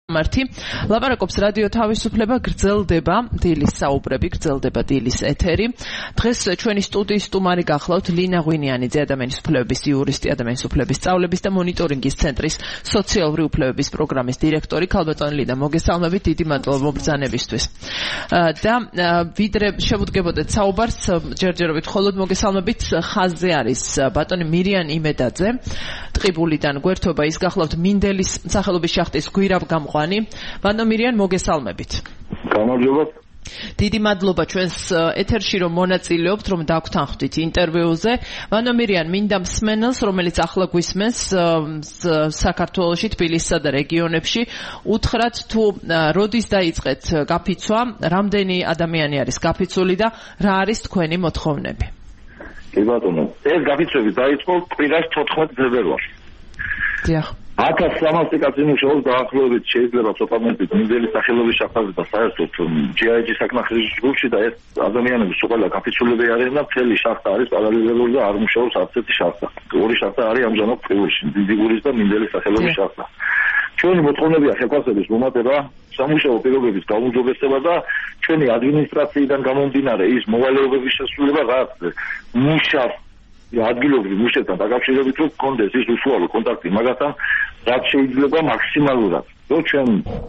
მართი ლაპარაკობს რადიო თავისუფლება გრძელდება დილის საუბრები გრძელდება დილის ეთერი დღეს ჩვენი სტუდიის სტუმარი გახლავთ ლინა ღვინიანიძე ადამიანის უფლებების იურისტი ადამიანის უფლებების სწავლების და მონიტორინგის ცენტრის სოციალური უფლებების პროგრამის დირექტორი ქალბატონი ლინა მოგესალმებით დიდი მადლობა მობრძანებისთვის და ვიდრე შევუდგებოდეთ საუბარს ჯერჯერობით მხოლოდ მოგესალმებით ხაზზე არის ბატონი მირიან იმედაძე ტყიბულიდან გვერდობა ის გახლავთ მინდელის სახელობის შახტის გვირავ ბატონ მირიან მოგესალმებით. გამარჯობა. დიდი მადლობა ჩვენს ეთერში რომ მონაწილეობთ, რომ დაგვთანხმდით ინტერვიუზე. ბატონ მირიან, მინდა მსმენელს, რომელიც ახლა გვისმენს საქართველოში, თბილისსა და რეგიონებში, უთხრათ თუ როდის დაიწყეთ გაფიცვა, რამდენი ადამიანი არის გაფიცული და რა არის თქვენი მოთხოვნები? კი ბატონო, ეს გაფიცვები დაიწყო კვირას 14 ფევრალში. დიახ. 1300 კაციმუშაობს დაახლოებით შეიძლება ცოტა მეტით მინდელის სახელობის შახტაზე და საერთოდ GIG საკმარის ჯგუფში და ეს ადამიანები სულ გაფიცულები არიან და მთელი შახტა არის პარალელური და არ მუშაობს არც ერთი შახტა. ორი შახტა არის ამჟამად ყურის, დიდიგურის და მინდელის სახელობის შახტა. ჩვენი მოთხოვნებია ხელფასების მომატება, სამუშაო პირობების გაუმჯობესება და ჩვენი ადმინისტრაციიდან გამომდინარე ის მოვალეობების შესრულება რაც მუშავს ადგილობრივ მუშებთან დაკავშირებით რომ კონდეს ის უშუალო კონტაქტი მაგასთან რაც შეიძლება მაქსიმალურად. რომ ჩვენ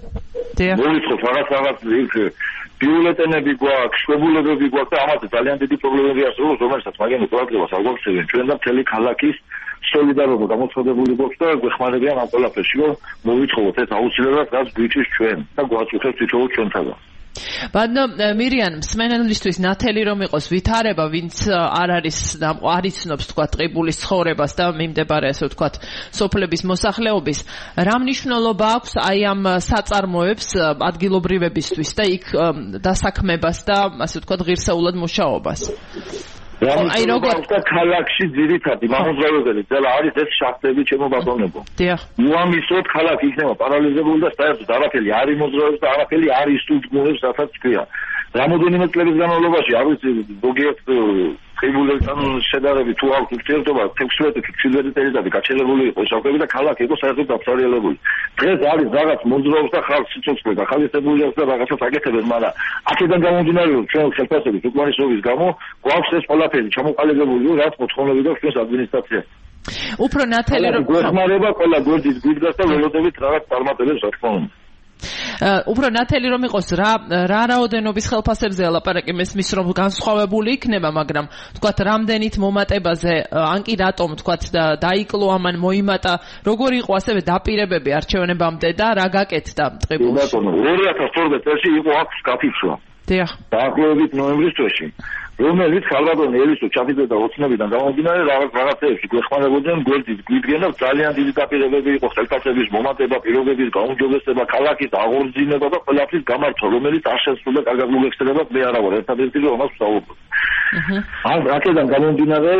მოვიწყოთ რაღაც იქ ბიულეტენები გვაქვს, შვებულებები გვაქვს და ამაზე ძალიან დიდი პრობლემები არსებობს, რომელსაც მაგენი პროექტებას არ გვაქვს ჩვენ და მთელი ქალაქის სოლიდარობა გამოცხადებული გვაქვს და გვეხმარებიან ამ ყველაფერში რომ მოვიწყოთ ეს აუცილებლად რაც გვიჭირს ჩვენ და გვაწუხებს თითოეულ ჩვენთაგან. ბატონ მირიან, მსმენელისთვის ნათელი რომ იყოს ვითარება, ვინც არ იცნობს თქვა ტყიბულის ცხოვრებას და მიმდებარე ასე ვთქვათ სოფლების მოსახლეობის, რა მნიშვნელობა აქვს აი ამ საწარმოებს ადგილობრივებისთვის და იქ დასაქმებას და ასე ვთქვათ ღირსეულად მუშაობას? აი როგორ ქალაქში ძირითადი მამოძრავებელი ძალა არის ეს შახტები ჩემო ბატონებო. დიახ. უამისოდ ქალაქი იქნება პარალიზებული და საერთოდ არაფერი არ იმოძრავებს და არაფერი არ ისტუძგურებს რასაც თქვია. რამოდენიმე წლების განმავლობაში არ ვიცი ზოგიერთ ტყიბულებთან შედარებით თუ აქვს ურთიერთობა 16-17 წელიწადი გაჩერებული იყო შახტები და ქალაქი იყო საერთოდ დაფარიელებული. დღეს არის რაღაც მოძრაობს და ხალხი სიცოცხლე დახალისებული აქვს და რაღაცას აკეთებენ, მაგრამ აქედან გამომდინარე რომ ჩვენ ხელფასების უკმარისობის გამო გვაქვს ეს ყველაფერი ჩამოყალიბებული, რაც მოთხოვნები და ჩვენს ადმინისტრაციას. უფრო ნათელი რომ გვეხმარება ყველა გვერდის გვიდგას და ველოდებით რაღაც წარმატებებს რა თქმა უნდა. უფრო ნათელი რომ იყოს რა რაოდენობის ხელფასებზე ლაპარაკი მესმის რომ განსხვავებული იქნება, მაგრამ თქვათ რამდენით მომატებაზე ან კი რატომ თქვათ დაიკლო ამან მოიმატა, როგორი იყო ასევე დაპირებები არჩევნებამდე და რა გაკეთდა ტყიბულში? 2012 წელს იყო აქვს გაფიცვა. დიახ. დაახლოებით ნოემბრის თვეში. რომელიც ხალბატონი ელისო ჩაფიძებდა ოცნებიდან გამომდინარე რაღაცეებში გვეხმარებოდნენ გვერდით გვიდგენ და ძალიან დიდი დაპირებები იყო ხელფასების მომატება, პირობების გაუმჯობესება, ქალაქის აღორძინება და ყველაფრის გამართვა, რომელიც არ შესრულდა კარგად მოგეხსენება, მე არა ვარ ერთადერთი რომ ამას ვსაუბრობ. აქედან გამომდინარე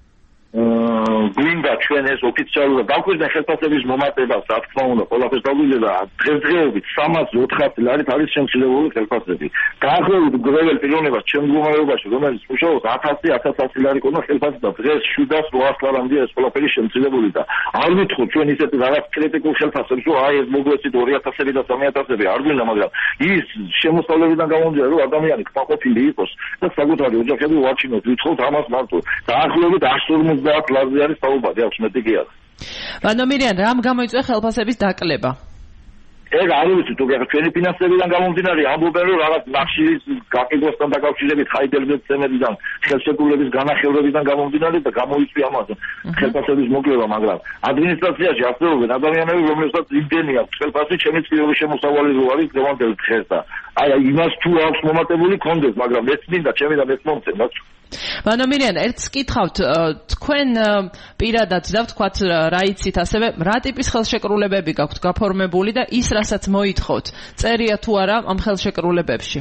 გვინდა ჩვენ ეს ოფიციალურად დაგვიწყდა ხელფასების მომატებას, რა თქმა უნდა, ყველაფერს დაგვიწყდა დღესდღეობით 304 ლარით არის შემცირებული ხელფასები. დაახლოებით გრეվել პიროვნებას ჩემ მდგომარეობაში, რომელიც მუშაობს 1000-1100 ლარი ქონდა ხელფასი და დღეს 700-800 ლარამდეა ეს ყველაფერი შემცირებული და არ ვითხოვ ჩვენ ისეთი რაღაც კრიტიკულ ხელფასებს, რომ აი ეს მოგვეცით 2000-ები და 3000-ები არ გვინდა, მაგრამ ის შემოსავლებიდან გამომდინარე, რომ ადამიანი კმაყოფილი იყოს და საკუთარი ოჯახები ვარჩინოთ, ვითხოვთ ამას მარტო. დაახლოებით 150 ლარზე არის საუბარი, აქვს მეტი კი არა. ბატონ მირიან, რამ გამოიწვია ხელფასების დაკლება? ეგ არ ვიცი, თუ ჩვენი ფინანსებიდან გამომდინარე ამბობენ რომ რაღაც ნახშირის გაკეთებასთან დაკავშირებით ხაიდებებთან ხელშეკრულების განახევრებიდან გამომდინარე და გამოიწვია ამაზე ხელფასების მოკლება, მაგრამ ადმინისტრაციაში არსებობენ ადამიანები, რომლებსაც იმდენი აქვს ხელფასი, ჩემი წლიური შემოსავალი რო არის დღევანდელ დღეს და აი იმას თუ აქვს მომატებული კონდეს, მაგრამ მეც მინდა ჩემი და მეც მომწევ. ბატონ მირიან, ერთს კითხავთ, თქვენ პირადად და ვთქვათ რა იცით ასევე, რა ტიპის ხელშეკრულებები გაქვთ გაფორმებული და ის რასაც მოითხოვთ, წერია თუ არა ამ ხელშეკრულებებში?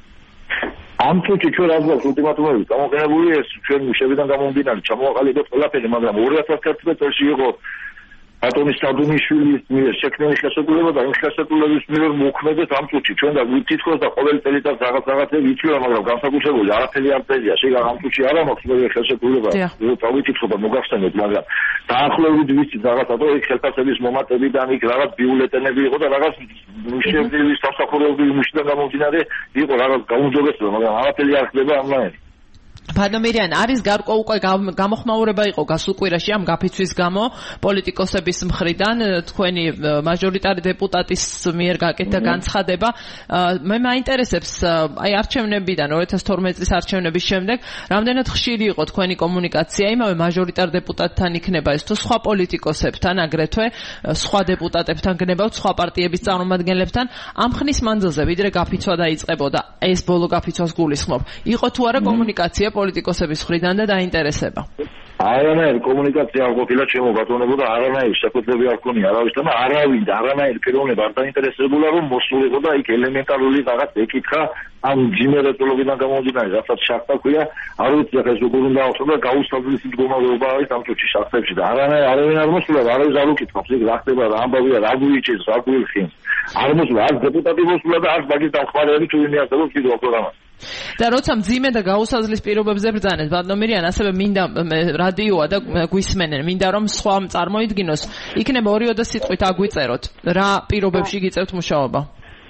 ამ თუჩი ჩვენ რაც გვაქვს ულტიმატუმები გამოყენებული ეს ჩვენ მუშებიდან გამომდინარე ჩამოაყალიბეთ ყველაფერი, მაგრამ 2011 წელს იყო ბატონი სადუნიშვილის მიერ შექმნილი ხელშეკრულება და იმ ხელშეკრულების მიერ მოქმედებს ამ წუთში ჩვენ და თითქოს და ყოველი წელიწად რაღაცები იცვლება, მაგრამ განსაკუთრებული არაფერი არ წერია. შეგა ამ წუთში არ მაქვს მე ხელშეკრულება. წავიკითხო და მოგახსენეთ, მაგრამ დაახლოებით ვიცით რაღაცა, რომ ეს ხელფასების მომატებიდან იქ რაღაც ბიულეტენები იყო და რაღაც მშენებელი სამსახურეობრივი მუშიდან გამომდინარე იყო რაღაც გაუმჯობესება, მაგრამ არაფერი არ ხდება ამნაირი. ბანომირიან არის უკვე გამოხმაურება იყო გასულ კვირაში ამ გაფიცვის გამო პოლიტიკოსების მხრიდან თქვენი მაჟორიტარი დეპუტატის მიერ გაკეთდა განცხადება. მე მაინტერესებს აი არჩევნებიდან 2012 წლის არჩევნების შემდეგ რამდენად ხშირი იყო თქვენი კომუნიკაცია იმავე მაჟორიტარ დეპუტატთან იქნება ეს თუ სხვა პოლიტიკოსებთან აგრეთვე სხვა დეპუტატებთან გნებავთ სხვა პარტიების წარმომადგენლებთან ამ ხნის მანძილზე ვიდრე გაფიცვა დაიწყებოდა ეს ბოლო გაფიცვას გულისხმობ იყო თუ არა კომუნიკაცია პოლიტიკოსების მხრიდან და დაინტერესება. არანაირი კომუნიკაცია არ ყოფილა ჩემო ბატონებო და არანაირი საკუთრები არ ქონია არავისთან და არანაირი პიროვნება არ დაინტერესებულა რომ მოსულიყო და იქ ელემენტარული რაღაც ეკითხა ამ ჯიმერეტოლოგიდან გამომდინარე რასაც შახტა ქვია არ ვიცი ახლა ეს როგორ უნდა ახსოვდა გაუსაბლის მდგომარეობა არის ამ წუთში შახტებში და არავინ არ მოსულა არავის არ უკითხავს იქ რა ხდება რა ამბავია რა გვიჭირს რა გვიხინს არ მოსულა არც დეპუტატი მოსულა და არც მაგის დამხმარეები თუ ვინმე არსებობს კიდევ პროგრამა და როცა მძიმე და გაუსაზლის პირობებზე ბრძანეთ ბატონომირიან ასევე მინდა რადიოა და გვისმენენ მინდა რომ სხვა წარმოიდგინოს იქნება 2 სიტყვით აგვიწეროთ რა პირობებში გიწევთ მუშაობა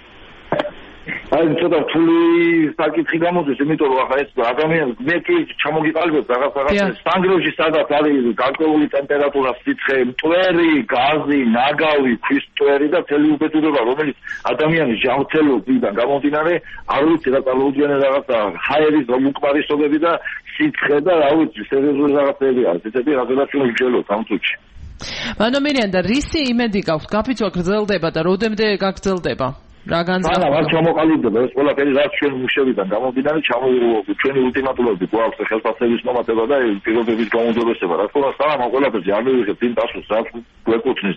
აი ცოტა რთული საკითხი გამოდის იმიტომ რომ ახლა ეს ადამიანს მე კი ჩამოგიყალიბებ რაღაც სანგრევში სადაც არის გარკვეული ტემპერატურა სიცხე მტვერი გაზი ნაგავი ქვის მტვერი და მთელი უბედურება რომელიც ადამიანის ჯანმრთელობიდან გამომდინარე არ ვიცი რა წარმოუდგენელ რაღაცა ჰაერის უკმარისობები და სიცხე და რა ვიცი სერიოზული რაღაცები არის ესეთი რაღაცა ჩვენ ვგელოთ ამ წუთში ბანომირიან და რისი იმედი გაქვთ გაფიცვა გრძელდება და როდემდე გაგრძელდება რა განსხვავება? არ ჩამოყალიბდება ეს ყველაფერი რაც ჩვენ მუშებიდან გამომდინარე ჩვენი ულტიმატუმები გვაქვს ხელფასების მომატება და პირობების გაუმჯობესება. რა თქმა უნდა, ამ ყველაფერზე არ მივიღებთ იმ პასუხს, რაც გვეკუთვნის.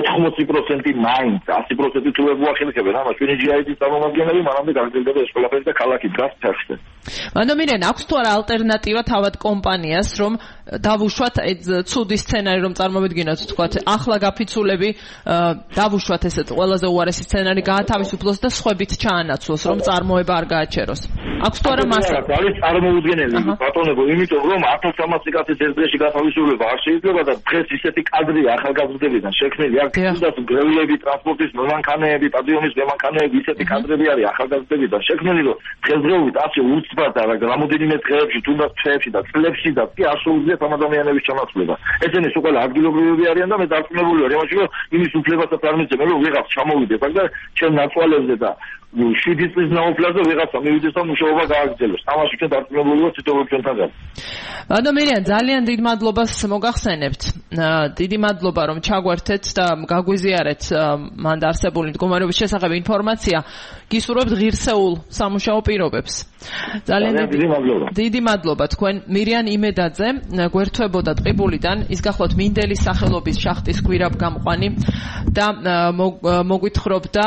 80% მაინც 100% თუ ვერ გვახერხებენ, ამას ჩვენი GID-ის წარმომადგენლები მანამდე გაგრძელდება ეს ყველაფერი და ქალაქი დგას ფეხზე. ბანომირიან, აქვს თუ არა ალტერნატივა თავად კომპანიას, რომ დავუშვათ ცუდი სცენარი რომ წარმოვიდგინოთ, თქვათ, ახლა გაფიცულები დავუშვათ ესეთ ყველაზე უარესი სცენარი გაათავისუფლოს და სხვებით ჩაანაცვლოს, რომ წარმოება არ გააჩეროს. აქვს თუ არა მასა? არის წარმოუდგენელი ბატონებო, იმიტომ რომ 1300 კაცის ერთ დღეში გათავისუფლება არ შეიძლება და დღეს ისეთი კადრია ახალგაზრდებიდან შექმნილი აქ თუნდაც გრევლები, ტრანსპორტის მემანქანეები, სტადიონის მემანქანეები, ისეთი კადრები არის ახალგაზრდებიდან შექმნილი, რომ დღესდღეობით ასე უცბად და რამოდენიმე დღეებში, თუნდაც თვეებში და წლებში და კი არ შეუძლიათ ამ ადამიანების ჩამოცვლება. ესენი სულ ადგილობრივები არიან და მე დარწმუნებული ვარ იმაში, რომ იმის უფლებასაც არ მიცემენ, რომ ვიღაც ჩამოვიდეს აქ და ჩემ ნაცვალებზე და 7 წლის ნაოფლაზე ვიღაცა მივიდეს და მუშაობა გააგრძელოს. ამაში ჩვენ დარწმუნებული ვართ თითოეულ ჩვენთან გახლ. ბანომირიან, ძალიან დიდ მადლობას მოგახსენებთ. დიდი მადლობა რომ ჩაგვერთეთ და გაგვიზიარეთ მანდ არსებული მდგომარეობის შესახებ ინფორმაცია. გისურვებთ ღირსეულ სამუშაო პირობებს. ძალიან დიდი მადლობა თქვენ მირიან იმედაძე გვერდთვებოდა ტყიბულიდან ის გახლავთ მინდელის სახელობის შახტის გვირაბ-გამყვანი და მოგვითხრობდა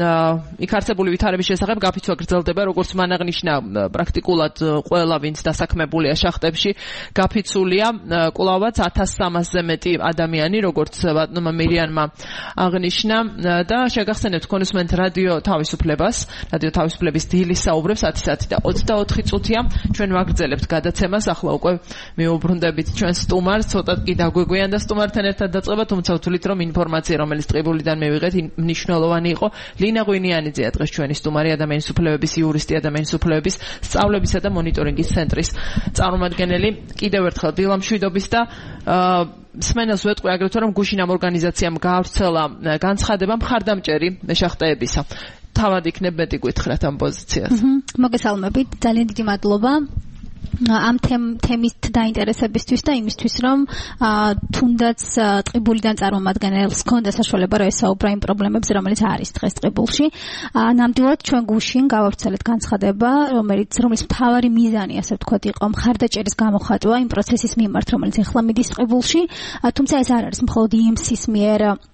იქ არსებული ვითარების შესახებ გაფიცვა გრძელდება როგორც მან აღნიშნა პრაქტიკულად ყველა ვინც დასაქმებულია შახტებში გაფიცულია კვლავაც 1300-ზე მეტი ადამიანი როგორც ბატონმა მირიანმა აღნიშნა და შეგახსენებთ თქვენ უსმენთ რადიო თავისუფლებას რადიო თავისუფლების დილის საუბრებს 10:00 და 24 წუთია ჩვენ ვაგრძელებთ გადაცემას ახლა უკვე მიუბრუნდებით ჩვენ სტუმარს ცოტა კი დაგვეგვიან და სტუმართან ერთად დაწყება თუმცა ვთვლით რომ ინფორმაცია რომელიც ტყიბულიდან მივიღეთ მნიშვნელოვანი იყო ლინა ღვინიანიძეა დღეს ჩვენი სტუმარი ადამიანის უფლებების იურისტი ადამიანის უფლებების სწავლებისა და მონიტორინგის ცენტრის წარმომადგენელი კიდევ ერთხელ დილამშვიდობის და სმენელს ვეტყვი აგრეთვე რომ გუშინ ამ ორგანიზაციამ გაავრცელა განცხადება მხარდამჭერი მეშახტეებისა თავად იქნებ მეტი გითხრათ ამ პოზიციას. მოგესალმებით, ძალიან დიდი მადლობა. ამ თემის დაინტერესებისთვის და იმისთვის რომ თუნდაც ტყიბულიდან წარმომადგენელს ჰქონდა საშუალება რომ ესაუბრა იმ პრობლემებზე რომელიც არის დღეს ტყიბულში. ნამდვილად ჩვენ გუშინ გავავრცელეთ განცხადება რომლის მთავარი მიზანი ასე ვთქვათ იყო მხარდაჭერის გამოხატვა იმ პროცესის მიმართ რომელიც ახლა მიდის ტყიბულში. თუმცა ეს არ არის მხოლოდ EMC-ის მიერ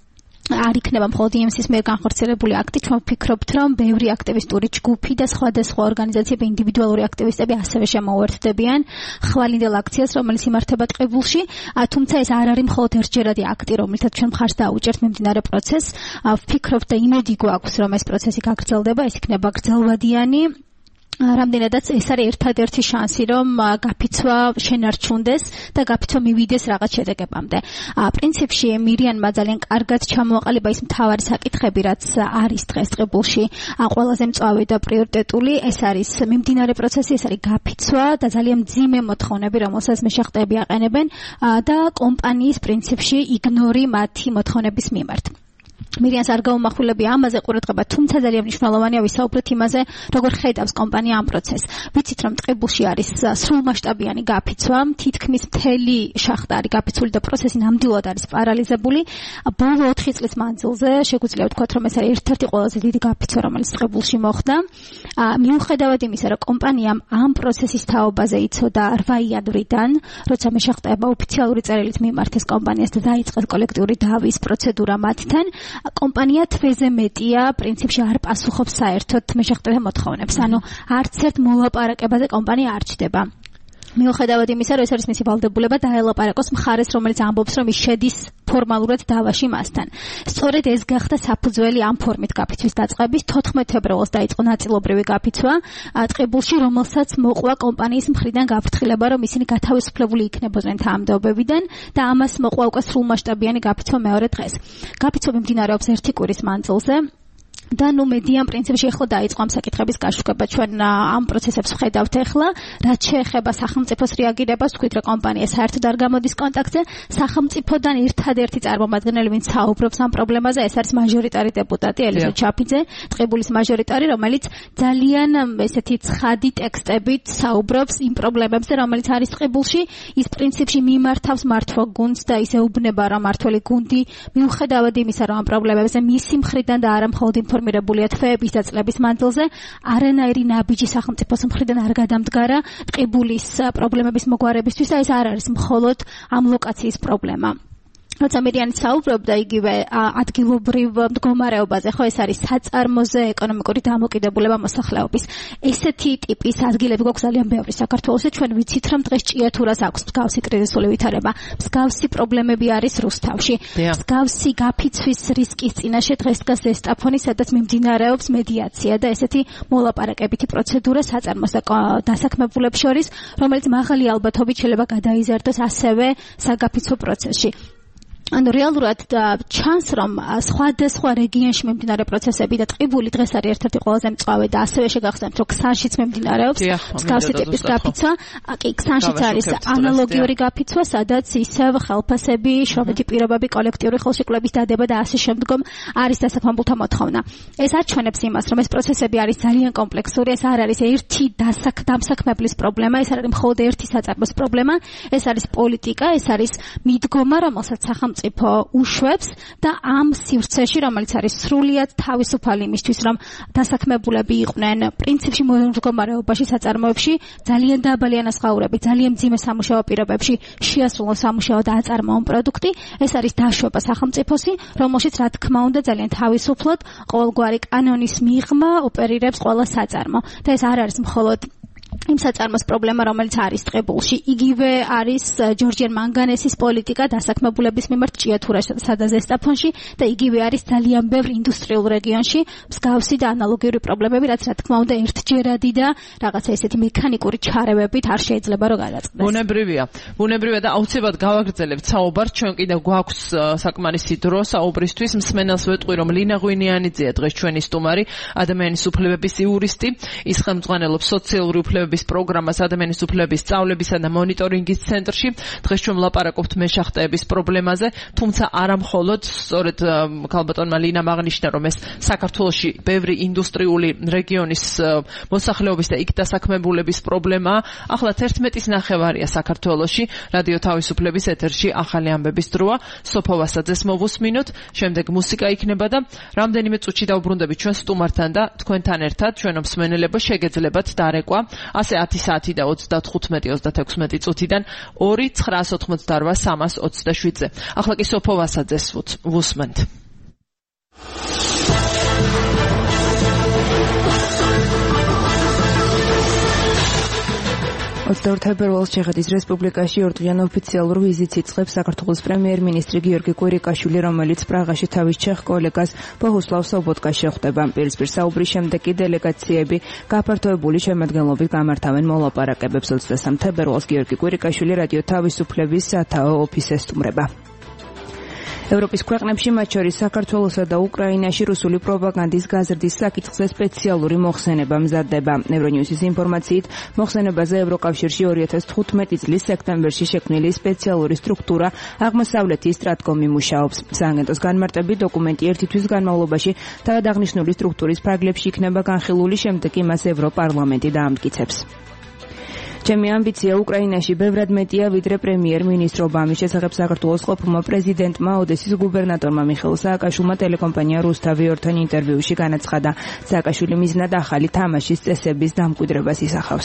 არ იქნება მხოლოდ EMC-ის მიერ განხორციელებული აქტი, ჩვენ ვფიქრობთ, რომ ბევრი აქტივისტური ჯგუფი და სხვადასხვა ორგანიზაციები, ინდივიდუალური აქტივისტები ასევე შემოუერთდებიან ხვალინდელ აქციას, რომელიც იმართება ტყიბულში, თუმცა ეს არ არის მხოლოდ ერთჯერადი აქტი, რომელთაც ჩვენ მხარს დაუჭერთ მიმდინარე პროცესს. ვფიქრობთ და იმედი გვაქვს, რომ ეს პროცესი გაგრძელდება, ეს იქნება გრძელვადიანი. რამდენადაც ეს არის ერთადერთი შანსი, რომ გაფიცვა შენარჩუნდეს და გაფიცვა მივიდეს რაღაც შედეგებამდე. პრინციპში მირიანმა ძალიან კარგად ჩამოაყალიბა ის მთავარი საკითხები, რაც არის დღეს ტყიბულში ყველაზე მწვავე და პრიორიტეტული. ეს არის მიმდინარე პროცესი, ეს არის გაფიცვა და ძალიან მძიმე მოთხოვნები, რომელსაც მეშახტეები აყენებენ და კომპანიის პრინციპში იგნორი მათი მოთხოვნების მიმართ. მირიანს არ გაუმახვილებია ამაზე ყურადღება, თუმცა ძალიან მნიშვნელოვანია ვისაუბროთ იმაზე, როგორ ხედავს კომპანია ამ პროცესს. ვიცით, რომ ტყიბულში არის სრულმასშტაბიანი გაფიცვა, თითქმის მთელი შახტა არის გაფიცული და პროცესი ნამდვილად არის პარალიზებული. ბოლო 4 წლის მანძილზე შეგვიძლია ვთქვათ, რომ ეს არის ერთ-ერთი ყველაზე დიდი გაფიცვა, რომელიც ტყიბულში მოხდა. მიუხედავად იმისა, რომ კომპანიამ ამ პროცესის თაობაზე იცოდა 8 იანვრიდან, როცა მეშახტეებმა ოფიციალური წერილით მიმართეს კომპანიას და დაიწყეს კოლექტიური დავის პროცედურა მათთან, კომპანია თვეზე მეტია პრინციპში არ პასუხობს საერთოდ მეშახტეთა მოთხოვნებს. ანუ არც ერთ მოლაპარაკებაზე კომპანია არ ჩდება. მიუხედავად იმისა, რომ ეს არის მისი ვალდებულება დაელაპარაკოს მხარეს, რომელიც ამბობს, რომ ის შედის ფორმალურად დავაში მასთან. სწორედ ეს გახდა საფუძველი ამ ფორმით გაფიცვის დაწყების. 14 თებერვალს დაიწყო ნაწილობრივი გაფიცვა ტყიბულში, რომელსაც მოყვა კომპანიის მხრიდან გაფრთხილება, რომ ისინი გათავისუფლებული იქნებოდნენ თანამდებობებიდან და ამას მოყვა უკვე სრულმასშტაბიანი გაფიცვა მეორე დღეს. გაფიცვა მიმდინარეობს 1 კვირის მანძილზე. და ნუ მედიამ პრინციპში ახლა დაიწყო ამ საკითხების გაშუქება. ჩვენ ამ პროცესებს ვხედავთ ახლა, რაც შეეხება სახელმწიფოს რეაგირებას, თქვით, რომ კომპანია საერთოდ არ გამოდის კონტაქტზე. სახელმწიფოდან ერთადერთი წარმომადგენელი, ვინც საუბრობს ამ პრობლემაზე, ეს არის მაჟორიტარი დეპუტატი ელიზა ჩაფიძე, ტყიბულის მაჟორიტარი, რომელიც ძალიან ესეთი ცხადი ტექსტებით საუბრობს იმ პრობლემებზე, რომელიც არის ტყიბულში. ის პრინციპში მიმართავს მართვა გუნდს და ისე უბნება, რომ მართველი გუნდი მიუხედავად იმისა, რომ ამ პრობლემებზე მისი მხრიდან და არა მხოლოდ ინფორმირებულია თვეების და წლების მანძილზე, არანაირი ნაბიჯი სახელმწიფოს მხრიდან არ გადამდგარა ტყიბულის პრობლემების მოგვარებისთვის და ეს არ არის მხოლოდ ამ ლოკაციის პრობლემა. როცა მირიანი საუბრობდა იგივე ადგილობრივ მდგომარეობაზე, ხო ეს არის საწარმოზე ეკონომიკური დამოკიდებულება მოსახლეობის. ესეთი ტიპის ადგილები გვაქვს ძალიან ბევრი საქართველოში. ჩვენ ვიცით, რომ დღეს ჭიათურას აქვს მსგავსი კრიზისული ვითარება, მსგავსი პრობლემები არის რუსთავში, მსგავსი გაფიცვის რისკის წინაშე დღეს დგას ზესტაფონი, სადაც მიმდინარეობს მედიაცია და ესეთი მოლაპარაკებითი პროცედურა საწარმოს და დასაქმებულებს შორის, რომელიც მაღალი ალბათობით შეიძლება გადაიზარდოს ასევე საგაფიცვო პროცესში. ანუ რეალურად ჩანს, რომ სხვადასხვა რეგიონში მიმდინარე პროცესები და ტყიბული დღეს არის ერთ-ერთი ყველაზე მწვავე და ასევე შეგახსენებთ, რომ ქსანშიც მიმდინარეობს მსგავსი ტიპის გაფიცვა. კი, ქსანშიც არის ანალოგიური გაფიცვა, სადაც ისევ ხელფასები, შრომითი პირობები, კოლექტიური ხელშეკრულების დადება და ასე შემდგომ არის დასაქმებულთა მოთხოვნა. ეს აჩვენებს იმას, რომ ეს პროცესები არის ძალიან კომპლექსური, ეს არ არის ერთი დამსაქმებლის პრობლემა, ეს არ არის მხოლოდ ერთი საწარმოს პრობლემა, ეს არის პოლიტიკა, ეს არის მიდგომა, რომელსაც სახელმწიფო უშვებს და ამ სივრცეში, რომელიც არის სრულიად თავისუფალი იმისთვის, რომ დასაქმებულები იყვნენ პრინციპში მდგომარეობაში, საწარმოებში, ძალიან დაბალი ანაზღაურებით, ძალიან მძიმე სამუშაო პირობებში შეასრულონ სამუშაო და აწარმოონ პროდუქტი, ეს არის დაშვება სახელმწიფოსი, რომელშიც რა თქმა უნდა ძალიან თავისუფლად ყოველგვარი კანონის მიღმა ოპერირებს ყველა საწარმო. და ეს არ არის მხოლოდ იმ საწარმოს პრობლემა, რომელიც არის ტყიბულში, იგივე არის ჯორჯიან მანგანესის პოლიტიკა დასაქმებულების მიმართ ჭიათურასა და ზესტაფონში და იგივე არის ძალიან ბევრ ინდუსტრიულ რეგიონში მსგავსი და ანალოგიური პრობლემები, რაც რა თქმა უნდა ერთჯერადი და რაღაცა ესეთი მექანიკური ჩარევებით არ შეიძლება რომ გადაწყდეს. ბუნებრივია და აუცილებლად გავაგრძელებთ საუბარს, ჩვენ კიდევ გვაქვს საკმარისი დრო საუბრისთვის. მსმენელს ვეტყვი, რომ ლინა ღვინიანიძეა დღეს ჩვენი სტუმარი, ადამიანის უფლებების იურისტი, ის ხელმძღვანელობს სოციალური უფლებების პროგრამას ადამიანის უფლებების სწავლებისა და მონიტორინგის ცენტრში. დღეს ჩვენ ვლაპარაკობთ მეშახტეების პრობლემაზე, თუმცა არა მხოლოდ, სწორედ ქალბატონმა ლინამ აღნიშნა, რომ ეს საქართველოში ბევრი ინდუსტრიული რეგიონის მოსახლეობის და იქ დასაქმებულების პრობლემაა. ახლა 11-ის ნახევარია საქართველოში, რადიო თავისუფლების ეთერში ახალი ამბების დროა. სოფო ვასაძეს მოვუსმინოთ, შემდეგ მუსიკა იქნება და რამდენიმე წუთში დავბრუნდებით ჩვენ სტუმართან და თქვენთან ერთად, ჩვენო მსმენელებო, შეგეძლებათ დარეკვა ასე 10 საათი და 35-36 წუთიდან 2-988-327-ზე. ახლა კი სოფო ვასაძეს ვუსმენთ. თებერვალს ჩეხეთის რესპუბლიკაში ორდღიან ოფიციალურ ვიზიტს იწყებს საქართველოს პრემიერ-მინისტრი გიორგი კვირიკაშვილი, რომელიც პრაღაში თავის ჩეხ კოლეგას ბოჰუსლავ სობოტკას შეხვდება. პირისპირ საუბრის შემდეგ კი დელეგაციები გაფართოებული შემადგენლობით გამართავენ მოლაპარაკებებს. 23 თებერვალს გიორგი კვირიკაშვილი რადიო თავისუფლების სათაო ოფისს სტუმრება. ევროპის ქვეყნებში, მათ შორის საქართველოსა და უკრაინაში რუსული პროპაგანდის გაზრდის საკითხზე სპეციალური მოხსენება მზადდება. ევრონიუსის ინფორმაციით, მოხსენებაზე ევროკავშირში 2015 წლის სექტემბერში შექმნილი სპეციალური სტრუქტურა აღმოსავლეთის სტრატკომი მუშაობს. სააგენტოს განმარტებით, დოკუმენტი ერთი თვის განმავლობაში თავადაღნიშნული სტრუქტურის ფარგლებში იქნება განხილული, შემდეგ კი მას ევროპარლამენტი დაამტკიცებს. ჩემი ამბიცია უკრაინაში ბევრად მეტია, ვიდრე პრემიერ-მინისტრობა. ამის შესახებ საქართველოს ყოფილმა პრეზიდენტმა, ოდესის გუბერნატორმა მიხეილ სააკაშვილმა ტელეკომპანია რუსთავი ორთან ინტერვიუში განაცხადა. სააკაშვილი მიზნად ახალი თამაშის წესების დამკვიდრებას ისახავს.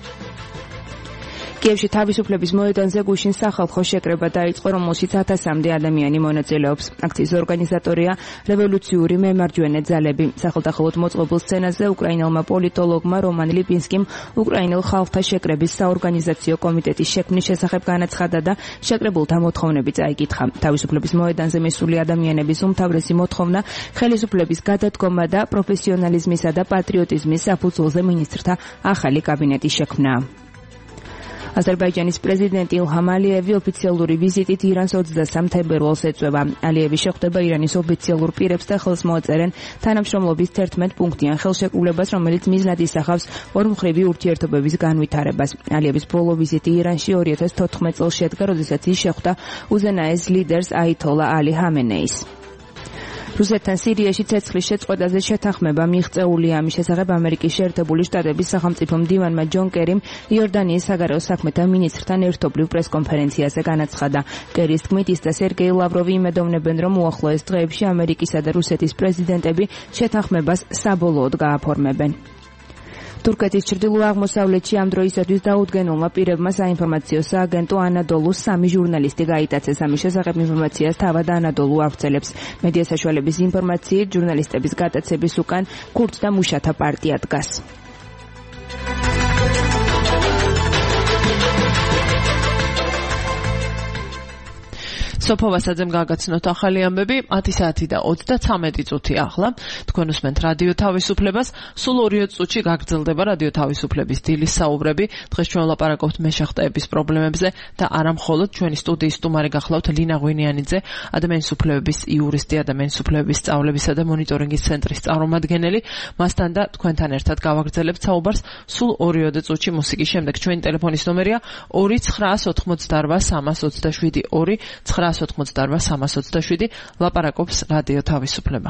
კიევში თავისუფლების მოედანზე გუშინ სახალხო შეკრება დაიწყო, რომელშიც 1000-მდე ადამიანი მონაწილეობს. აქციის ორგანიზატორია რევოლუციური მემარჯვენე ძალები. სახელდახელოდ მოწყობილ სცენაზე უკრაინელმა პოლიტოლოგმა რომან ლიპინსკიმ უკრაინელ ხალხთა შეკრების საორგანიზაციო კომიტეტის შექმნის შესახებ განაცხადა და შეკრებულთა მოთხოვნები წაიკითხა. თავისუფლების მოედანზე მისული ადამიანების უმთავრესი მოთხოვნა ხელისუფლების გადადგომა და პროფესიონალიზმისა და პატრიოტიზმის საფუძველზე მინისტრთა ახალი კაბინეტის შექმნა. აზერბაიჯანის პრეზიდენტი ილჰამ ალიევი ოფიციალური ვიზიტით ირანს 23 თებერვალს ეწვევა. ალიევი შეხვდება ირანის ოფიციალურ პირებს და ხელს მოაწერენ თანამშრომლობის 11 პუნქტიან ხელშეკრულებას, რომელიც მიზნად ისახავს ორმხრივი ურთიერთობების განვითარებას. ალიევის ბოლო ვიზიტი ირანში 2014 წელს შედგა, როდესაც ის შეხვდა უზენაეს ლიდერს აითოლა ალი ჰამენეის. რუსეთთან სირიაში ცეცხლის შეწყვეტაზე შეთანხმება მიღწეულია. ამის შესახებ ამერიკის შეერთებული შტატების სახელმწიფო მდივანმა ჯონ კერიმ იორდანიის საგარეო საქმეთა მინისტრთან ერთობლივ პრესკონფერენციაზე განაცხადა. კერის თქმით, ის და სერგეი ლავროვი იმედოვნებენ, რომ უახლოეს დღეებში ამერიკისა და რუსეთის პრეზიდენტები შეთანხმებას საბოლოოდ გააფორმებენ. თურქეთის ჩრდილო-აღმოსავლეთში ამ დროისათვის დაუდგენელმა პირებმა საინფორმაციო სააგენტო ანადოლუს 3 ჟურნალისტი გაიტაცეს. ამის შესახებ ინფორმაციას თავად ანადოლუ აღწელებს. მედია საშუალების ინფორმაციით, ჟურნალისტების გატაცების უკან ქურდ და მუშათა პარტია დგას. სოფოვასაძემ გაგაცნოთ ახალი ამბები 10 საათი და 33 წუთი ახლა. თქვენ უსმენთ რადიო თავისუფლებას. სულ 2 წუთში გაგრძელდება რადიო თავისუფლების დილის საუბრები. დღეს ჩვენ ვლაპარაკობთ მეშახტეების პრობლემებზე და არა მხოლოდ. ჩვენი სტუდიის სტუმარი გახლავთ ლინა ღვინიანიძე, ადამიანის უფლებების იურისტი, ადამიანის უფლებების სწავლებისა და მონიტორინგის ცენტრის წარმომადგენელი. მასთან და თქვენთან ერთად გავაგრძელებთ საუბარს სულ 2 წუთში მუსიკის შემდეგ. ჩვენი ტელეფონის ნომერია 2988327 988-327 ლაპარაკობს რადიო თავისუფლება.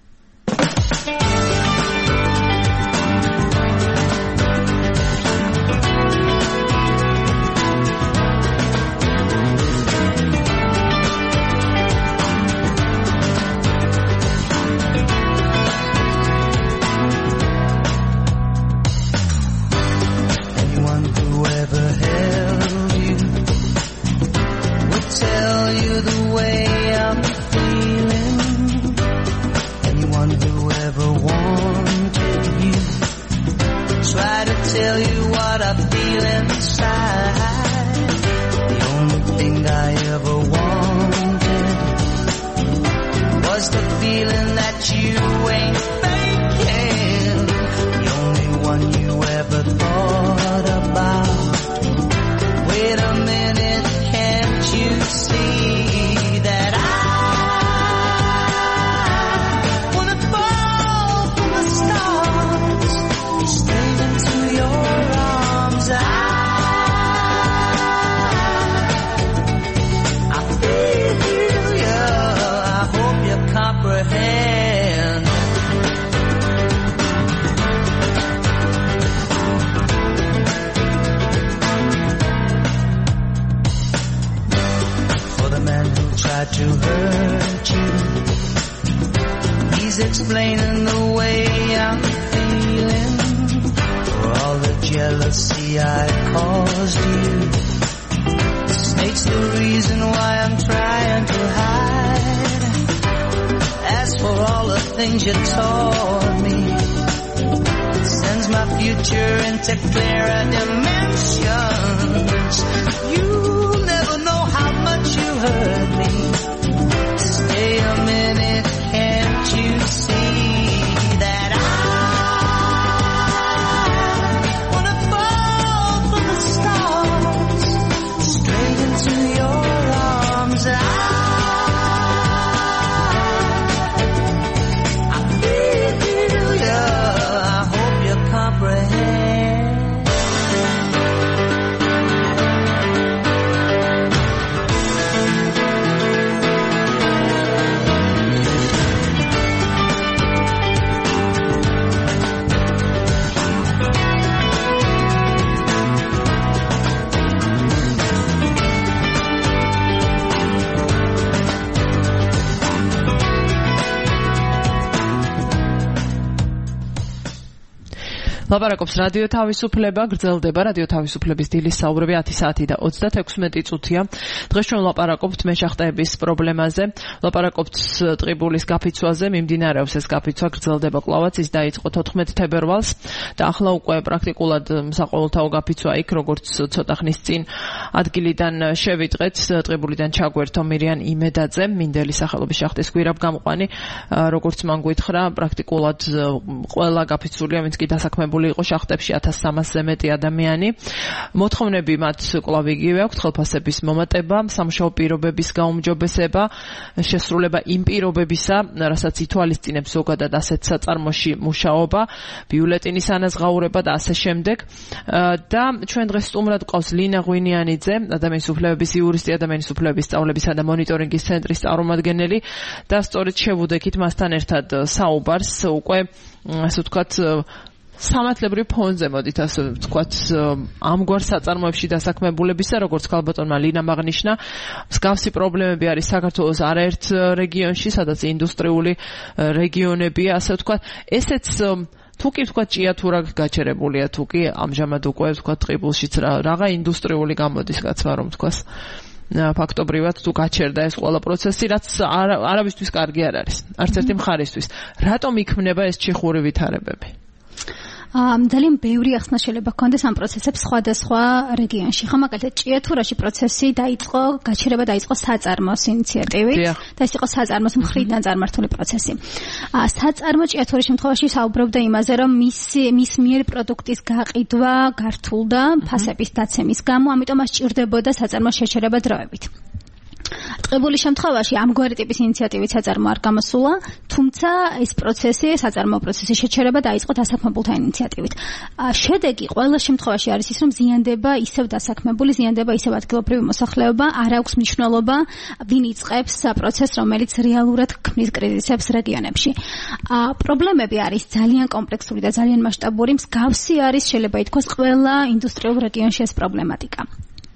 Tell you what I feel inside. The only thing I ever wanted was the feeling that you ain't faking. The only one you ever thought about. Wait a minute, can't you see that I wanna fall from the stars? Straight into your arms. I feel you. I hope you comprehend. For the man who tried to hurt you, he's explaining the way I'm feeling. For all the jealousy I caused you, states the reason why I'm trying to hide. As for all things you taught me. It sends my future into clearer dimensions. You'll never know how much you hurt me. Stay a minute, can't you see that I wanna fall from the stars straight into your arms. I feel ya, I hope you comprehend. ლაპარაკობს რადიო თავისუფლება, გრძელდება რადიო თავისუფლების დილის საუბრები 10 საათი და 36 წუთია. დღეს ჩვენ ლაპარაკობთ მეშახტეების პრობლემაზე, ლაპარაკობთ ტყიბულის გაფიცვაზე, მიმდინარეობს ეს გაფიცვა, გრძელდება კვლავაც, ის დაიწყო 14 თებერვალს და ახლა უკვე პრაქტიკულად საყოველთაო გაფიცვა იქ, როგორც ცოტა ხნის წინ ადგილიდან შევიტყეთ, ტყიბულიდან ჩაგვერთო მირიან იმედაძე, მინდელი სახელობის შახტის გვირაბგამყვანი, როგორც მან გვითხრა, პრაქტიკულად ყველა გაფიცვულია, ვინც კი დასაქმებული იყო შახტებში 1300-ზე მეტი ადამიანი. მოთხოვნები მათ კვლავ იგივე აქვთ: ხელფასების მომატება, სამუშაო პირობების გაუმჯობესება, შესრულება იმ პირობებისა, რასაც ითვალისწინებს ზოგადად ასეთ საწარმოში მუშაობა, ბიულეტინის ანაზღაურება და ასე შემდეგ. და ჩვენ დღეს სტუმრად გვყავს ლინა ღვინიანიძე, ადამიანის უფლებების იურისტი, ადამიანის უფლებების სწავლებისა და მონიტორინგის ცენტრის წარმომადგენელი და სწორედ შევუდექით მასთან ერთად საუბარს უკვე ასე ვთქვათ სამართლებრივ ფონზე, მოდით ასე ვთქვათ, ამგვარ საწარმოებში დასაქმებულებისა, როგორც ქალბატონმა ლინამ აღნიშნა, მსგავსი პრობლემები არის საქართველოს არაერთ რეგიონში, სადაც ინდუსტრიული რეგიონებია, ასე ვთქვათ, ესეც თუ კი ვთქვათ ჭიათურა გაჩერებულია, თუ კი ამჟამად უკვე ვთქვათ ტყიბულშიც რაღა ინდუსტრიული გამოდის კაცმა რომ ვთქვას. ფაქტობრივად თუ გაჩერდა ეს ყველა პროცესი, რაც არავისთვის კარგი არ არის, არც ერთი მხარისთვის. რატომ იქმნება ეს ჩიხური ვითარებები? ძალიან ბევრი ახსნა შეიძლება გქონდეს ამ პროცესებს სხვადასხვა რეგიონში. ხო, მაგალითად, ჭიათურაში პროცესი დაიწყო, გაჩერება დაიწყო საწარმოს ინიციატივით და ეს იყო საწარმოს მხრიდან წარმართული პროცესი. საწარმო ჭიათურის შემთხვევაში საუბრობდა იმაზე, რომ მის მიერ პროდუქტის გაყიდვა გართულდა ფასების დაცემის გამო, ამიტომ მას სჭირდებოდა საწარმოს შეჩერება დროებით. ტყიბულის შემთხვევაში ამგვარი ტიპის ინიციატივით საწარმო არ გამოსულა, თუმცა ეს პროცესი, საწარმო პროცესის შეჩერება დაიწყო დასაქმებულთა ინიციატივით. შედეგი ყველა შემთხვევაში არის ის, რომ ზიანდება ისევ დასაქმებული, ზიანდება ისევ ადგილობრივი მოსახლეობა, არ აქვს მნიშვნელობა, ვინ იწყებს პროცესს, რომელიც რეალურად ქმნის კრიზისებს რეგიონებში. პრობლემები არის ძალიან კომპლექსური და ძალიან მასშტაბური, მსგავსი არის შეიძლება ითქვას ყველა ინდუსტრიულ რეგიონში ეს პრობლემატიკა.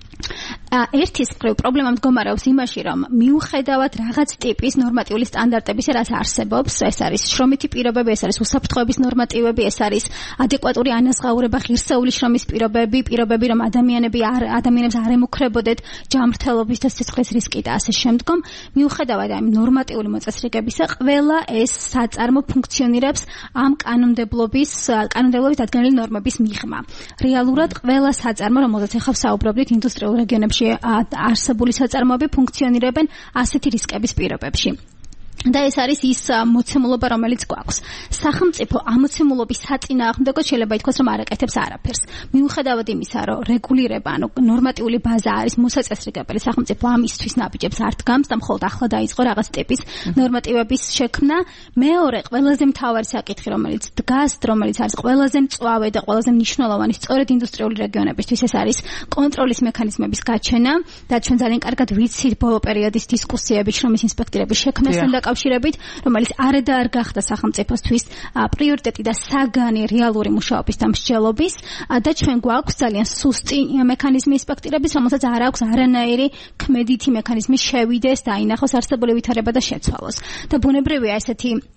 ერთის მხრივ პრობლემა მდგომარეობს იმაში, რომ მიუხედავად რაღაც ტიპის ნორმატიული სტანდარტების, რაც არსებობს, ეს არის შრომითი პირობები, ეს არის უსაფრთხოების ნორმატივები, ეს არის ადეკვატური ანაზღაურება, ღირსეული შრომის პირობები, რომ ადამიანებს არ ემუქრებოდეთ ჯანმრთელობის და სიცხლის რისკი და ასე შემდგომ, მიუხედავად ამ ნორმატიული მოწესრიგებისა, ყველა ეს საწარმო ფუნქციონირებს ამ კანონმდებლობით დადგენილი ნორმების მიღმა. რეალურად ყველა საწარმო, რომელზეც ახლა საუბრობთ ინდუსტრიულ რეგიონებში არსებული საწარმოები ფუნქციონირებენ ასეთი რისკების პირობებში. და ეს არის ის მოცემულობა, რომელიც გვაქვს. სახელმწიფო ამოცემულობის საწინააღმდეგო შეიძლება ითქვას, რომ არაკეთებს არაფერს. მიუხედავად იმისა, რომ რეგულირება, ნორმატიული ბაზა არის მოსაწესრიგებელი, სახელმწიფო ამისთვის ნაბიჯებს არ დგამს და მხოლოდ ახლა დაიწყო რაღაც ტიპის ნორმატივების შექმნა. მეორე, ყველაზე მთავარი საკითხი, რომელიც დგას, რომელიც არის ყველაზე მწვავე და ყველაზე მნიშვნელოვანი სწორედ ინდუსტრიული რეგიონებისთვის, ეს არის კონტროლის მექანიზმების გაჩენა და ჩვენ ძალიან კარგად ვიცით ბოლო პერიოდის დისკუსიები შრომის ინსპექტორების შექმნასთან დაკავშირებით, რომელიც არადა არ გახდა სახელმწიფოსთვის პრიორიტეტი და საგანი რეალური მუშაობის და მსჯელობის და ჩვენ გვაქვს ძალიან სუსტი მექანიზმი ინსპექტირების, რომელსაც არ აქვს არანაირი ქმედითი მექანიზმი შევიდეს და აინახოს არსებული ვითარება და შეცვალოს. და ბუნებრივია ესეთი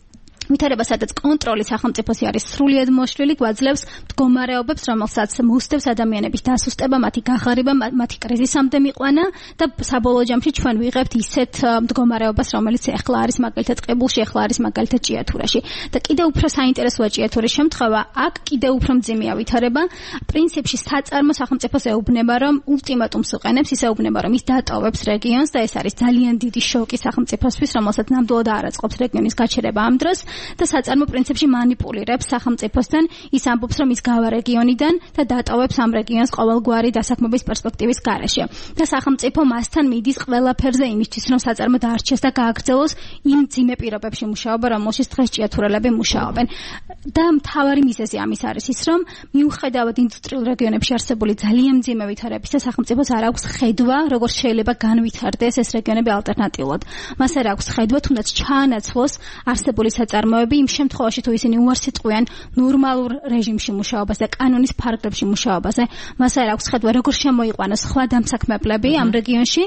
ვითარება სადაც კონტროლი სახელმწიფოსი არის სრულიად მოშლილი, გვაძლევს მდგომარეობებს, რომელსაც მოსდევს ადამიანების დასუსტება, მათი გაღარიბება, მათი კრიზისამდე მიყვანა და საბოლოო ჯამში ჩვენ ვიღებთ ისეთ მდგომარეობას, რომელიც ახლა არის მაგალითად ყებულში, ახლა არის მაგალითად ჭიათურაში. და კიდევ უფრო საინტერესოა ჭიათურის შემთხვევა, აქ კიდევ უფრო მძიმეა ვითარება. პრინციპში საწარმო სახელმწიფოს ეუბნება, რომ ულტიმატუმს უყენებს, ის ეუბნება, რომ ის დატოვებს რეგიონს და ეს არის ძალიან დიდი შოკი სახელმწიფოსთვის, რომელსაც ნამდვილად არ აწყობს რეგიონის გაჩერება ამ დროს. და საწარმო პრინციპში манипуლირებს სახელმწიფოსთან, ის ამბობს, რომ ის გავა რეგიონიდან და დატოვებს ამ რეგიონს ყოველგვარი დასაქმების პერსპექტივის გარეშე. და სახელმწიფო მასთან მიდის ყველაფერზე იმისთვის, რომ საწარმო დაარჩეს და გააგრძელოს იმ მძიმე პირობებში მუშაობა, რომელშიც დღეს ჭიათურელები მუშაობენ. და მთავარი მიზეზი ამის არის ის, რომ მიუხედავად ინდუსტრიულ რეგიონებში არსებული ძალიან მძიმე ვითარებისა, სახელმწიფოს არ აქვს ხედვა, როგორ შეიძლება განვითარდეს ეს რეგიონები ალტერნატიულად. მას არ აქვს ხედვა, თუნდაც ჩაანაცვლოს არსებული საწარმოები იმ შემთხვევაში, თუ ისინი უარს იტყვიან ნორმალურ რეჟიმში მუშაობაზე, კანონის ფარგლებში მუშაობაზე. მას არ აქვს ხედვა, როგორ შემოიყვანოს სხვა დამსაქმებლები ამ რეგიონში.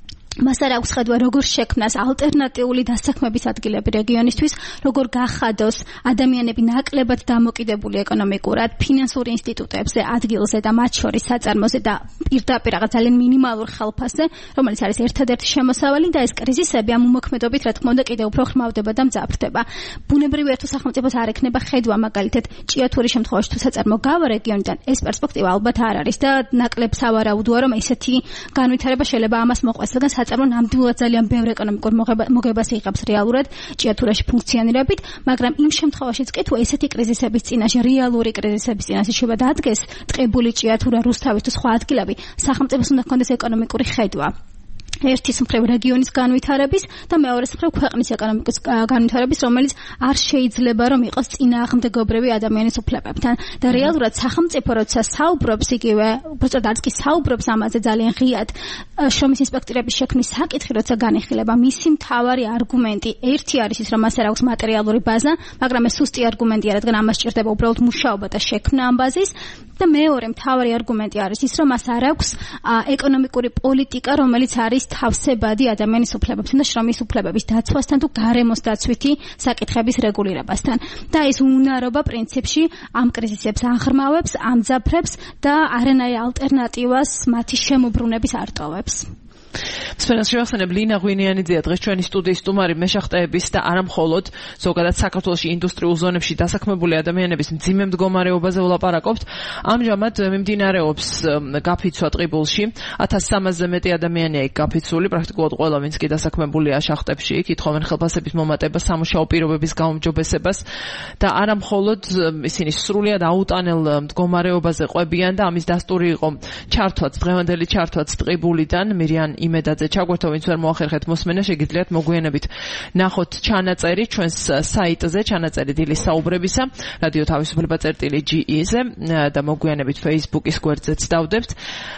მას არ აქვს ხედვა, როგორ შექმნას ალტერნატიული დასაქმების ადგილები რეგიონისთვის, როგორ გახადოს ადამიანები ნაკლებად დამოკიდებული ეკონომიკურად ფინანსურ ინსტიტუტებზე, ადგილზე და მათ შორის საწარმოზე და პირდაპირ რაღაც ძალიან მინიმალურ ხელფასზე, რომელიც არის ერთადერთი შემოსავალი და ეს კრიზისები ამ უმოქმედობით, რა თქმა უნდა, კიდევ უფრო ხმავდება და მძაფრდება. ბუნებრივია, თუ სახელმწიფოს არ ექნება ხედვა, მაგალითად, ჭიათურის შემთხვევაში თუ საწარმო გავა რეგიონიდან, ეს პერსპექტივა ალბათ არ არის და ნაკლებ სავარაუდოა, რომ ესეთი განვითარება შეიძლება ამას მოყვეს, რადგან საწარმო ნამდვილად ძალიან ბევრ ეკონომიკურ მოგებას იღებს რეალურად ჭიათურაში ფუნქციონირებით, მაგრამ იმ შემთხვევაშიც კი თუ ესეთი კრიზისების წინაშე, რეალური კრიზისების წინაშე შეიძლება დადგეს ტყებული ჭიათურა, რუსთავის თუ სხვა ადგილები, სახელმწიფოს უნდა ჰქონდეს ეკონომიკური ხედვა. ერთის მხრივ რეგიონის განვითარების და მეორეს მხრივ ქვეყნის ეკონომიკის განვითარების, რომელიც არ შეიძლება რომ იყოს წინააღმდეგობრივი ადამიანის უფლებებთან. და რეალურად სახელმწიფო როცა საუბრობს, იგივე უბრალოდ არც კი საუბრობს ამაზე ძალიან ღიად, შრომის ინსპექტორების შექმნის საკითხი როცა განიხილება, მისი მთავარი არგუმენტი ერთი არის ის, რომ მას არ აქვს მატერიალური ბაზა, მაგრამ ეს სუსტი არგუმენტია, რადგან ამას სჭირდება უბრალოდ მუშაობა და შექმნა ამ ბაზის. და მეორე მთავარი არგუმენტი არის ის, რომ მას არ აქვს ეკონომიკური პოლიტიკა, რომელიც არის თავსებადი ადამიანის უფლებებთან და შრომის უფლებების დაცვასთან თუ გარემოს დაცვითი საკითხების რეგულირებასთან. და ეს უნარობა პრინციპში ამ კრიზისებს აღრმავებს, ამძაფრებს და არანაირ ალტერნატივას მათი შემოbrunების არ ტოვებს. სპეციალისტ შევახსენებ ლინა ღვინიანიძეა დღეს ჩვენი სტუდიის სტუმარი მეშახტეების და არამხოლოდ ზოგადად საქართველოში ინდუსტრიულ ზონებში დასაქმებული ადამიანების მძიმე მდგომარეობაზე ვლაპარაკობთ. ამჟამად მიმდინარეობს გაფიცვა ტყიბულში, 1300-ზე მეტი ადამიანია იქ გაფიცული, პრაქტიკულად ყველა ვინც კი დასაქმებულია შახტებში, იქ ითხოვენ ხელფასების მომატებას, სამუშაო პირობების გაუმჯობესებას და არამხოლოდ ისინი სრულიად აუტანელ მდგომარეობაზე ყვებიან და ამის დასტური იყო ჩართვაც, დღევანდელი ჩართვაც ტყიბულიდან. მირიან იმედაძე ჩაგვერთო, ვინც ვერ მოახერხეთ მოსმენა, შეგიძლიათ მოგვიანებით ნახოთ ჩანაწერი ჩვენს საიტზე, ჩანაწერი დილის საუბრებისა, რადიო თავისუფლება.ge-ზე და მოგვიანებით Facebook-ის გვერდზეც დავდებთ.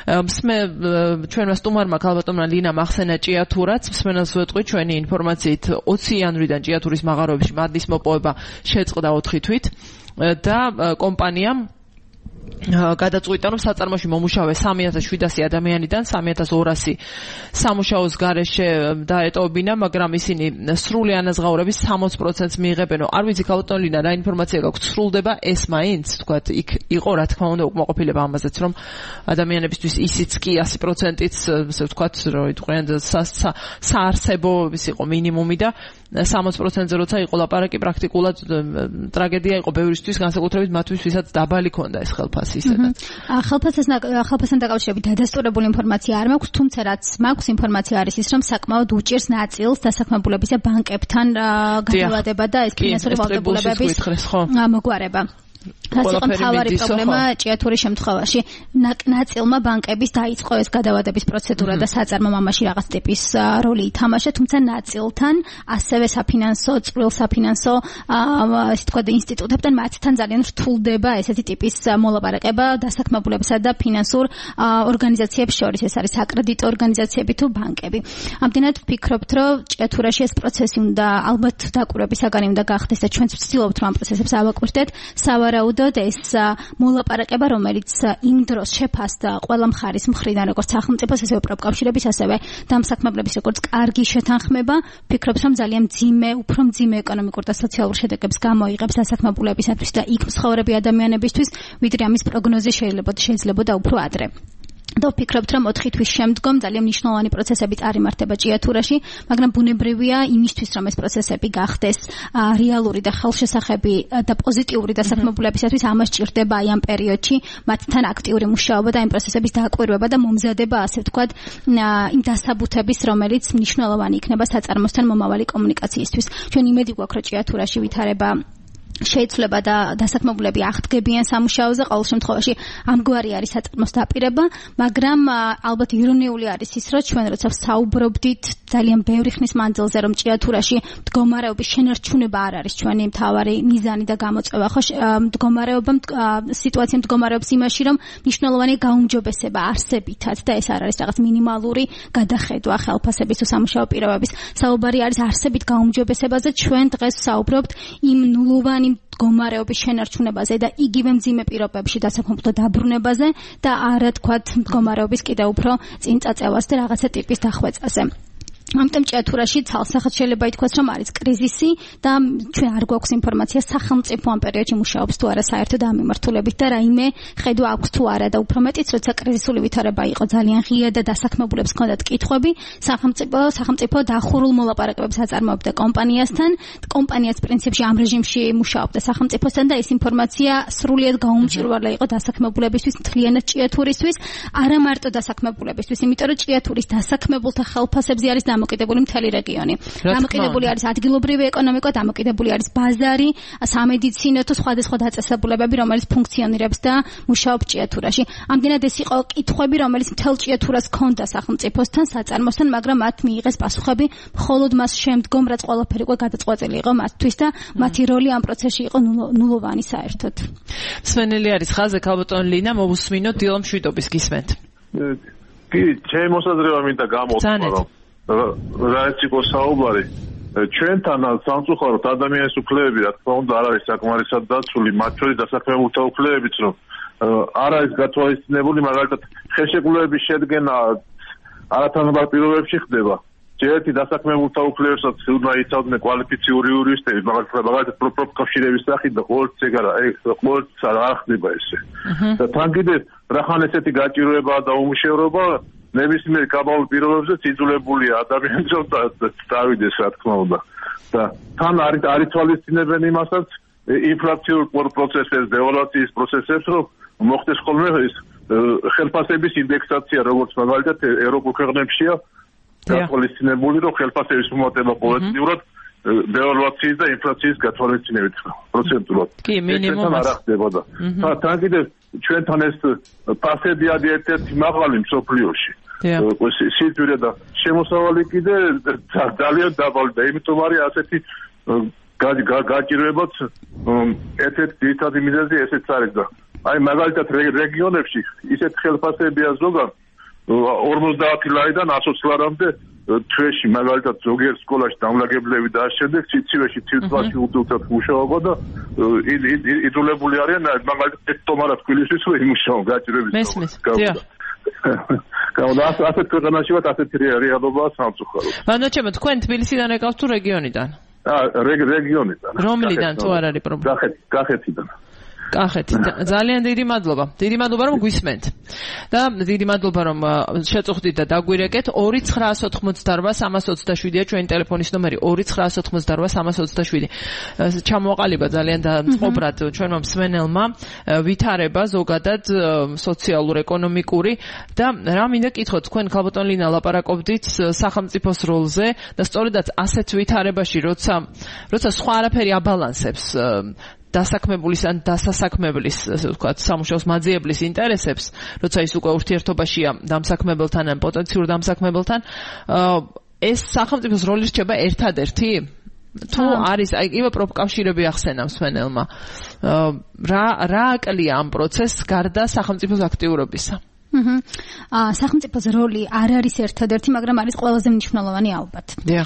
ჩვენმა სტუმარმა ქალბატონმა ლინამ ახსენა ჭიათურაც, მსმენელს ვეტყვი ჩვენი ინფორმაციით 20 იანვრიდან ჭიათურის მაღაროებში მადნის მოპოვება შეწყდა 4 თვით და კომპანიამ გადაწყვიტა, რომ საწარმოში მომუშავე 3700 ადამიანიდან 3200 სამუშაოს გარეშე დაეტოვებინა, მაგრამ ისინი სრული ანაზღაურების 60%-ს მიიღებენ. არ ვიცი ქალბატონ ლინა, რა ინფორმაცია გაქვთ, სრულდება ეს მაინც, თქვათ, იქ იყო რა თქმა უნდა უკმაყოფილება ამაზეც, რომ ადამიანებისთვის ისიც კი 100%-იც, ასე ვთქვათ, რომ იყვნენ საარსებო ის იყო მინიმუმი და 60%-ზე როცა იყო ლაპარაკი, პრაქტიკულად ტრაგედია იყო ბევრისთვის, განსაკუთრებით მათთვის, ვისაც დაბალი ქონდა ეს ხელფასი ისედაც. ხელფასთან დაკავშირებით დადასტურებული ინფორმაცია არ მაქვს, თუმცა რაც მაქვს ინფორმაცია არის ის, რომ საკმაოდ უჭირს ნაწილს დასაქმებულებისა ბანკებთან გადავადება და ეს ფინანსური ვალდებულების მოგვარება. რაც იყო მთავარი პრობლემა ჭიათურის შემთხვევაში. ნაწილმა ბანკების დაიწყო ეს გადავადების პროცედურა და საწარმომ ამაში რაღაც ტიპის როლი ითამაშა, თუმცა ნაწილთან ასევე საფინანსო, წვრილ საფინანსო ასე თქვა ინსტიტუტებთან მათთან ძალიან რთულდება ესეთი ტიპის მოლაპარაკება დასაქმებულებისა და ფინანსურ ორგანიზაციებს შორის, ეს არის აკრედიტო ორგანიზაციები თუ ბანკები. ამდენად ვფიქრობთ, რომ ჭიათურაში ეს პროცესი უნდა ალბათ დაკვირვებისაგანი უნდა გახდეს და ჩვენც ვცდილობთ რომ ამ პროცესებს ავაკვირდეთ. სავარაუდოდ ეს მოლაპარაკება, რომელიც იმ დროს შეფასდა ყველა მხარის მხრიდან, როგორც სახელმწიფოს, ასევე პროფკავშირების, ასევე დამსაქმებლების როგორც კარგი შეთანხმება, ვფიქრობ, რომ ძალიან უფრო მძიმე ეკონომიკურ და სოციალურ შედეგებს გამოიღებს დასაქმებულებისათვის და იქ მცხოვრები ადამიანებისთვის, ვიდრე ამის პროგნოზი შეიძლებოდა უფრო ადრე. და ვფიქრობთ, რომ 4 თვის შემდგომ ძალიან მნიშვნელოვანი პროცესები წარიმართება ჭიათურაში, მაგრამ ბუნებრივია იმისთვის, რომ ეს პროცესები გახდეს რეალური და ხელშესახები და პოზიტიური დასაქმებულებისათვის, ამას ჭირდება აი ამ პერიოდში მათთან აქტიური მუშაობა და იმ პროცესების დაკვირვება და მომზადება, ასე ვთქვათ, იმ დასაბუთების, რომელიც მნიშვნელოვანი იქნება საწარმოსთან მომავალი კომუნიკაციისთვის. ჩვენ იმედი გვაქვს, რომ ჭიათურაში ვითარება შეიძლება და დასაქმებულები აღდგებიან სამუშაოზე, ყოველ შემთხვევაში ამგვარი არის საწარმოს დაპირება, მაგრამ ალბათ ირონიული არის ის, რომ ჩვენ როცა საუბრობდით ძალიან ბევრი ხნის მანძილზე, რომ ჭიათურაში მდგომარეობის შენარჩუნება არ არის ჩვენი მთავარი მიზანი და გამოწვევა, ხო, სიტუაცია მდგომარეობს იმაში, რომ მნიშვნელოვანი გაუმჯობესება არსებითად და ეს არ არის რაღაც მინიმალური გადახედვა ხელფასების თუ სამუშაო პირობების. საუბარი არის არსებით გაუმჯობესებაზე, ჩვენ დღეს ვსაუბრობთ იმ ნულოვანი მდგომარეობის შენარჩუნებაზე და იგივე მძიმე პირობებში დასაქმებულთა დაბრუნებაზე და არა თქვათ მდგომარეობის კიდევ უფრო წინ წაწევას და რაღაცა ტიპის დახვეწაზე. ამიტომ ჭიათურაში ცალსახად შეიძლება ითქვას, რომ არის კრიზისი და ჩვენ არ გვაქვს ინფორმაცია სახელმწიფო ამ პერიოდში მუშაობს თუ არა საერთოდ ამ მიმართულებით და რაიმე ხედვა აქვს თუ არა და უფრო მეტიც, როცა კრიზისული ვითარება იყო ძალიან ღია და დასაქმებულებს ჰქონდათ კითხვები, სახელმწიფო დახურულ მოლაპარაკებებს აწარმოებდა კომპანიასთან, კომპანიაც პრინციპში ამ რეჟიმში მუშაობდა სახელმწიფოსთან და ეს ინფორმაცია სრულიად გაუმჭირვალე იყო დასაქმებულებისთვის, მთლიანად ჭიათურისთვის, არა მარტო დასაქმებულებისთვის, იმიტომ რომ ჭიათურის დასაქმებულთა ხელფასებზე არის დამოკიდებული მთელი რეგიონი. დამოკიდებული არის ადგილობრივი ეკონომიკა, დამოკიდებული არის ბაზარი, სამედიცინო თუ სხვადასხვა დაწესებულებები, რომელიც ფუნქციონირებს და მუშაობს ჭიათურაში. ამდენად ეს იყო კითხვები, რომელიც მთელ ჭიათურას ჰქონდა სახელმწიფოსთან, საწარმოსთან, მაგრამ მათ მიიღეს პასუხები მხოლოდ მას შემდგომ, რაც ყველაფერი უკვე გადაწყვეტილი იყო მათთვის და მათი როლი ამ პროცესში იყო ნულოვანი საერთოდ. სვენელი არის ხაზზე, ქალბატონ ლინა, მოვუსმინოთ დილა მშვიდობის გისმენთ. კი, ჩემი მოსაზრება მინდა გამოვთქვა, რომ რაც იყო საუბარი ჩვენთან სამწუხაროდ ადამიანის უფლებები, რა თქმა უნდა, არ არის საკმარისად დაცული, მათ შორის დასაქმებულთა უფლებებიც, რომ არ არის გათვალისწინებული, მაგალითად, ხელშეკრულების შედგენა არათანაბარ პირობებში ხდება. ერთი დასაქმებულთა უფლებებსაც უნდა იცავდნენ კვალიფიციური იურისტები, მაგალითად, პროფკავშირების სახით და ყოველთვის ეგ არა, ყოველთვის არ ხდება ესე. და თან კიდევ რახან ესეთი გაჭირვება და უმუშევრობა ნებისმიერ კაბალ პირობებზეც იძულებულია ადამიანს რომ დავიდეს, რა თქმა უნდა. და თან არ ითვალისწინებენ იმასაც ინფლაციურ პროცესებს, დევალვაციის პროცესებს, რომ მოხდეს ხოლმე ეს ხელფასების ინდექსაცია, როგორც მაგალითად ევროპულ ქვეყნებშია გათვალისწინებული, რომ ხელფასების მომატება ყოველწლიურად დევალვაციის და ინფლაციის გათვალისწინებით პროცენტულად. კი, მინიმუმ არ ხდებოდა. თან კიდევ ჩვენთან ეს პასებიადი ერთ-ერთი მაღალი მსოფლიოში. სიძვირე და შემოსავალი კიდე ძალიან დაბალი და იმიტომ არის ასეთი გაჭირვებაც ერთ-ერთი ძირითადი მიზეზი ესეც არის და აი მაგალითად რეგიონებში ისეთ ხელფასებია ზოგადად 50 ლარიდან 120 ლარამდე თვეში, მაგალითად ზოგიერთ სკოლაში დამლაგებლები და შემდეგ სიცივეში თვითონში უდელწად მუშაობა და იძულებული არიან მაგალითად ტომარა თბილისის რომ იმუშაონ გაჭირვების გამო. ასეთ ქვეყანაში ვართ, ასეთი რეალობაა სამწუხაროდ. ბანაჩემო, თქვენ თბილისიდან ეკავთ თუ რეგიონიდან? რეგიონიდან. რომლიდან თუ არ არის პრობლემა? კახეთიდან. კახეთი, ძალიან დიდი მადლობა. დიდი მადლობა რომ გვისმენთ. და დიდი მადლობა რომ შეწუხდით და დაგვირეკეთ. 2988327-ია ჩვენი ტელეფონის ნომერი 2988327. ჩამოაყალიბა ძალიან დაწყობრად ჩვენმა მსმენელმა ვითარება ზოგადად სოციალურ-ეკონომიკური და რა მინდა კითხოთ, თქვენ ქალბატონ ლინა ლაპარაკობდით სახელმწიფოს როლზე და სწორედაც ასეთ ვითარებაში, როცა სხვა არაფერი აბალანსებს დასაქმებულის ან დასასაქმებლის, ასე ვთქვათ, სამუშაოს მაძიებლის ინტერესებს, როცა ის უკვე ურთიერთობაშია დამსაქმებელთან ან პოტენციურ დამსაქმებელთან, ეს სახელმწიფოს როლი რჩება ერთადერთი? თუ არის, აი, იგივე პროფკავშირები ახსენა მსმენელმა, რა აკლია ამ პროცესს გარდა სახელმწიფოს აქტიურობისა? სახელმწიფოს როლი არ არის ერთადერთი, მაგრამ არის ყველაზე მნიშვნელოვანი ალბათ.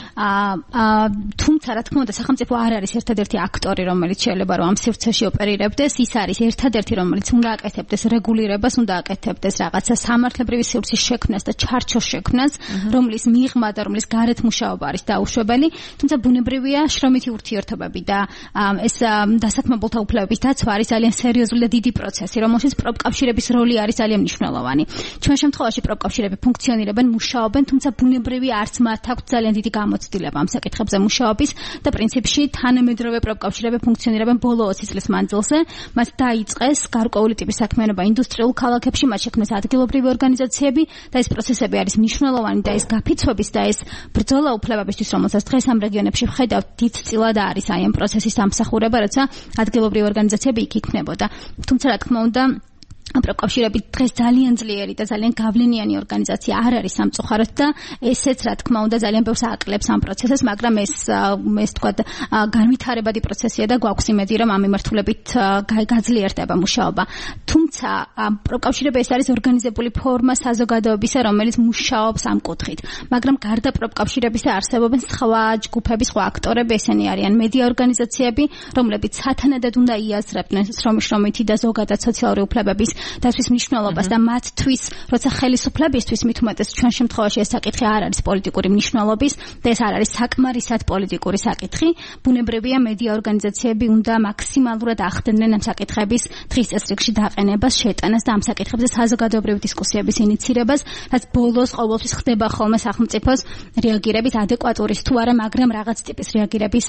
თუმცა, რა თქმა უნდა, სახელმწიფო არ არის ერთადერთი აქტორი, რომელიც შეიძლება რომ ამ სივრცეში ოპერირებდეს, ის არის ერთადერთი, რომელიც უნდა აკეთებდეს რეგულირებას, უნდა აკეთებდეს რაღაცა სამართლებრივი სივრცის შექმნას და ჩარჩოს შექმნას, რომლის მიღმა და რომლის გარეთ მუშაობა არის დაუშვებელი, თუმცა ბუნებრივია შრომითი ურთიერთობები და ეს დასაქმებულთა უფლებების დაცვა არის ძალიან სერიოზული და დიდი პროცესი, რომელშიც პროფკავშირების როლი არის ძალიან მნიშვნელოვანი. ჩვენ შემთხვევაში პროფკავშირები ფუნქციონირებენ, მუშაობენ, თუმცა ბუნებრივია არც მათ აქვს ძალიან დიდი გამოცდილება ამ საკითხებზე მუშაობის და პრინციპში თანამედროვე პროფკავშირები ფუნქციონირებენ ბოლო 20 წლის მანძილზე. მათ დაიწყეს გარკვეული ტიპის საქმიანობა ინდუსტრიულ ქალაქებში, მათ შექმნეს ადგილობრივი ორგანიზაციები და ეს პროცესები არის მნიშვნელოვანი და ეს გაფიცვების და ეს ბრძოლა უფლებებისთვის, რომელსაც დღეს ამ რეგიონებში ვხედავთ, დიდწილად არის აი ამ პროცესის დამსახურება, როცა ადგილობრივი ორგანიზაციები იქ იქნებოდა. თუმცა რა თქმა უნდა პროფკავშირები დღეს ძალიან ძლიერი და ძალიან გავლენიანი ორგანიზაცია არ არის სამწუხაროდ და ესეც რა თქმა უნდა ძალიან ბევრს აკლებს ამ პროცესს, მაგრამ ეს თქვა განვითარებადი პროცესია და გვაქვს იმედი რომ ამ მიმართულებით გაძლიერდება მუშაობა. თუმცა პროფკავშირები ეს არის ორგანიზებული ფორმა საზოგადოებისა, რომელიც მუშაობს ამ კუთხით. მაგრამ გარდა პროფკავშირებისა არსებობენ სხვა ჯგუფები, სხვა აქტორები, ესენი არიან მედია ორგანიზაციები, რომლებიც სათანადოდ უნდა იაზრებდნენ შრომითი და ზოგადად სოციალური უფლებების დასვის მნიშვნელობას და მათთვის, როცა ხელისუფლებისთვის მით უმეტეს ჩვენ შემთხვევაში ეს საკითხი არ არის პოლიტიკური მნიშვნელობის და ეს არ არის საკმარისად პოლიტიკური საკითხი, ბუნებრივია მედია ორგანიზაციები უნდა მაქსიმალურად ახდენდნენ ამ საკითხების დღის წესრიგში დაყენებას, შეტანას და ამ საკითხებზე საზოგადოებრივი დისკუსიების ინიცირებას, რაც ბოლოს ყოველთვის ხდება ხოლმე სახელმწიფოს რეაგირების ადეკვატურის თუ არა, მაგრამ რაღაც ტიპის რეაგირების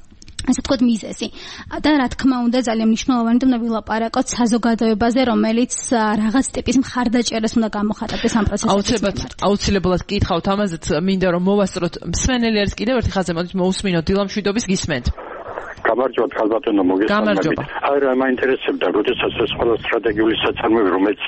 ასე თქვა მიზეზი. და რა თქმა უნდა ძალიან მნიშვნელოვანი და უნდა ვილაპარაკოთ საზოგადოებაზე, რომელიც რაღაც ტიპის მხარდაჭერას უნდა გამოხატდეს ამ პროცესებში. აუცილებლად გითხავთ ამაზეც, მინდა რომ მოვასწროთ. მსმენელი არის კიდევ ერთი ხაზზე, მოდით მოусმინოთ დილა მშვიდობის გისმენთ. გამარჯობათ ხალბატონო, მოგესალმებით. რა მაინტერესებდა, როდესაც ეს ყველა სტრატეგიული საწარმოები, რომელიც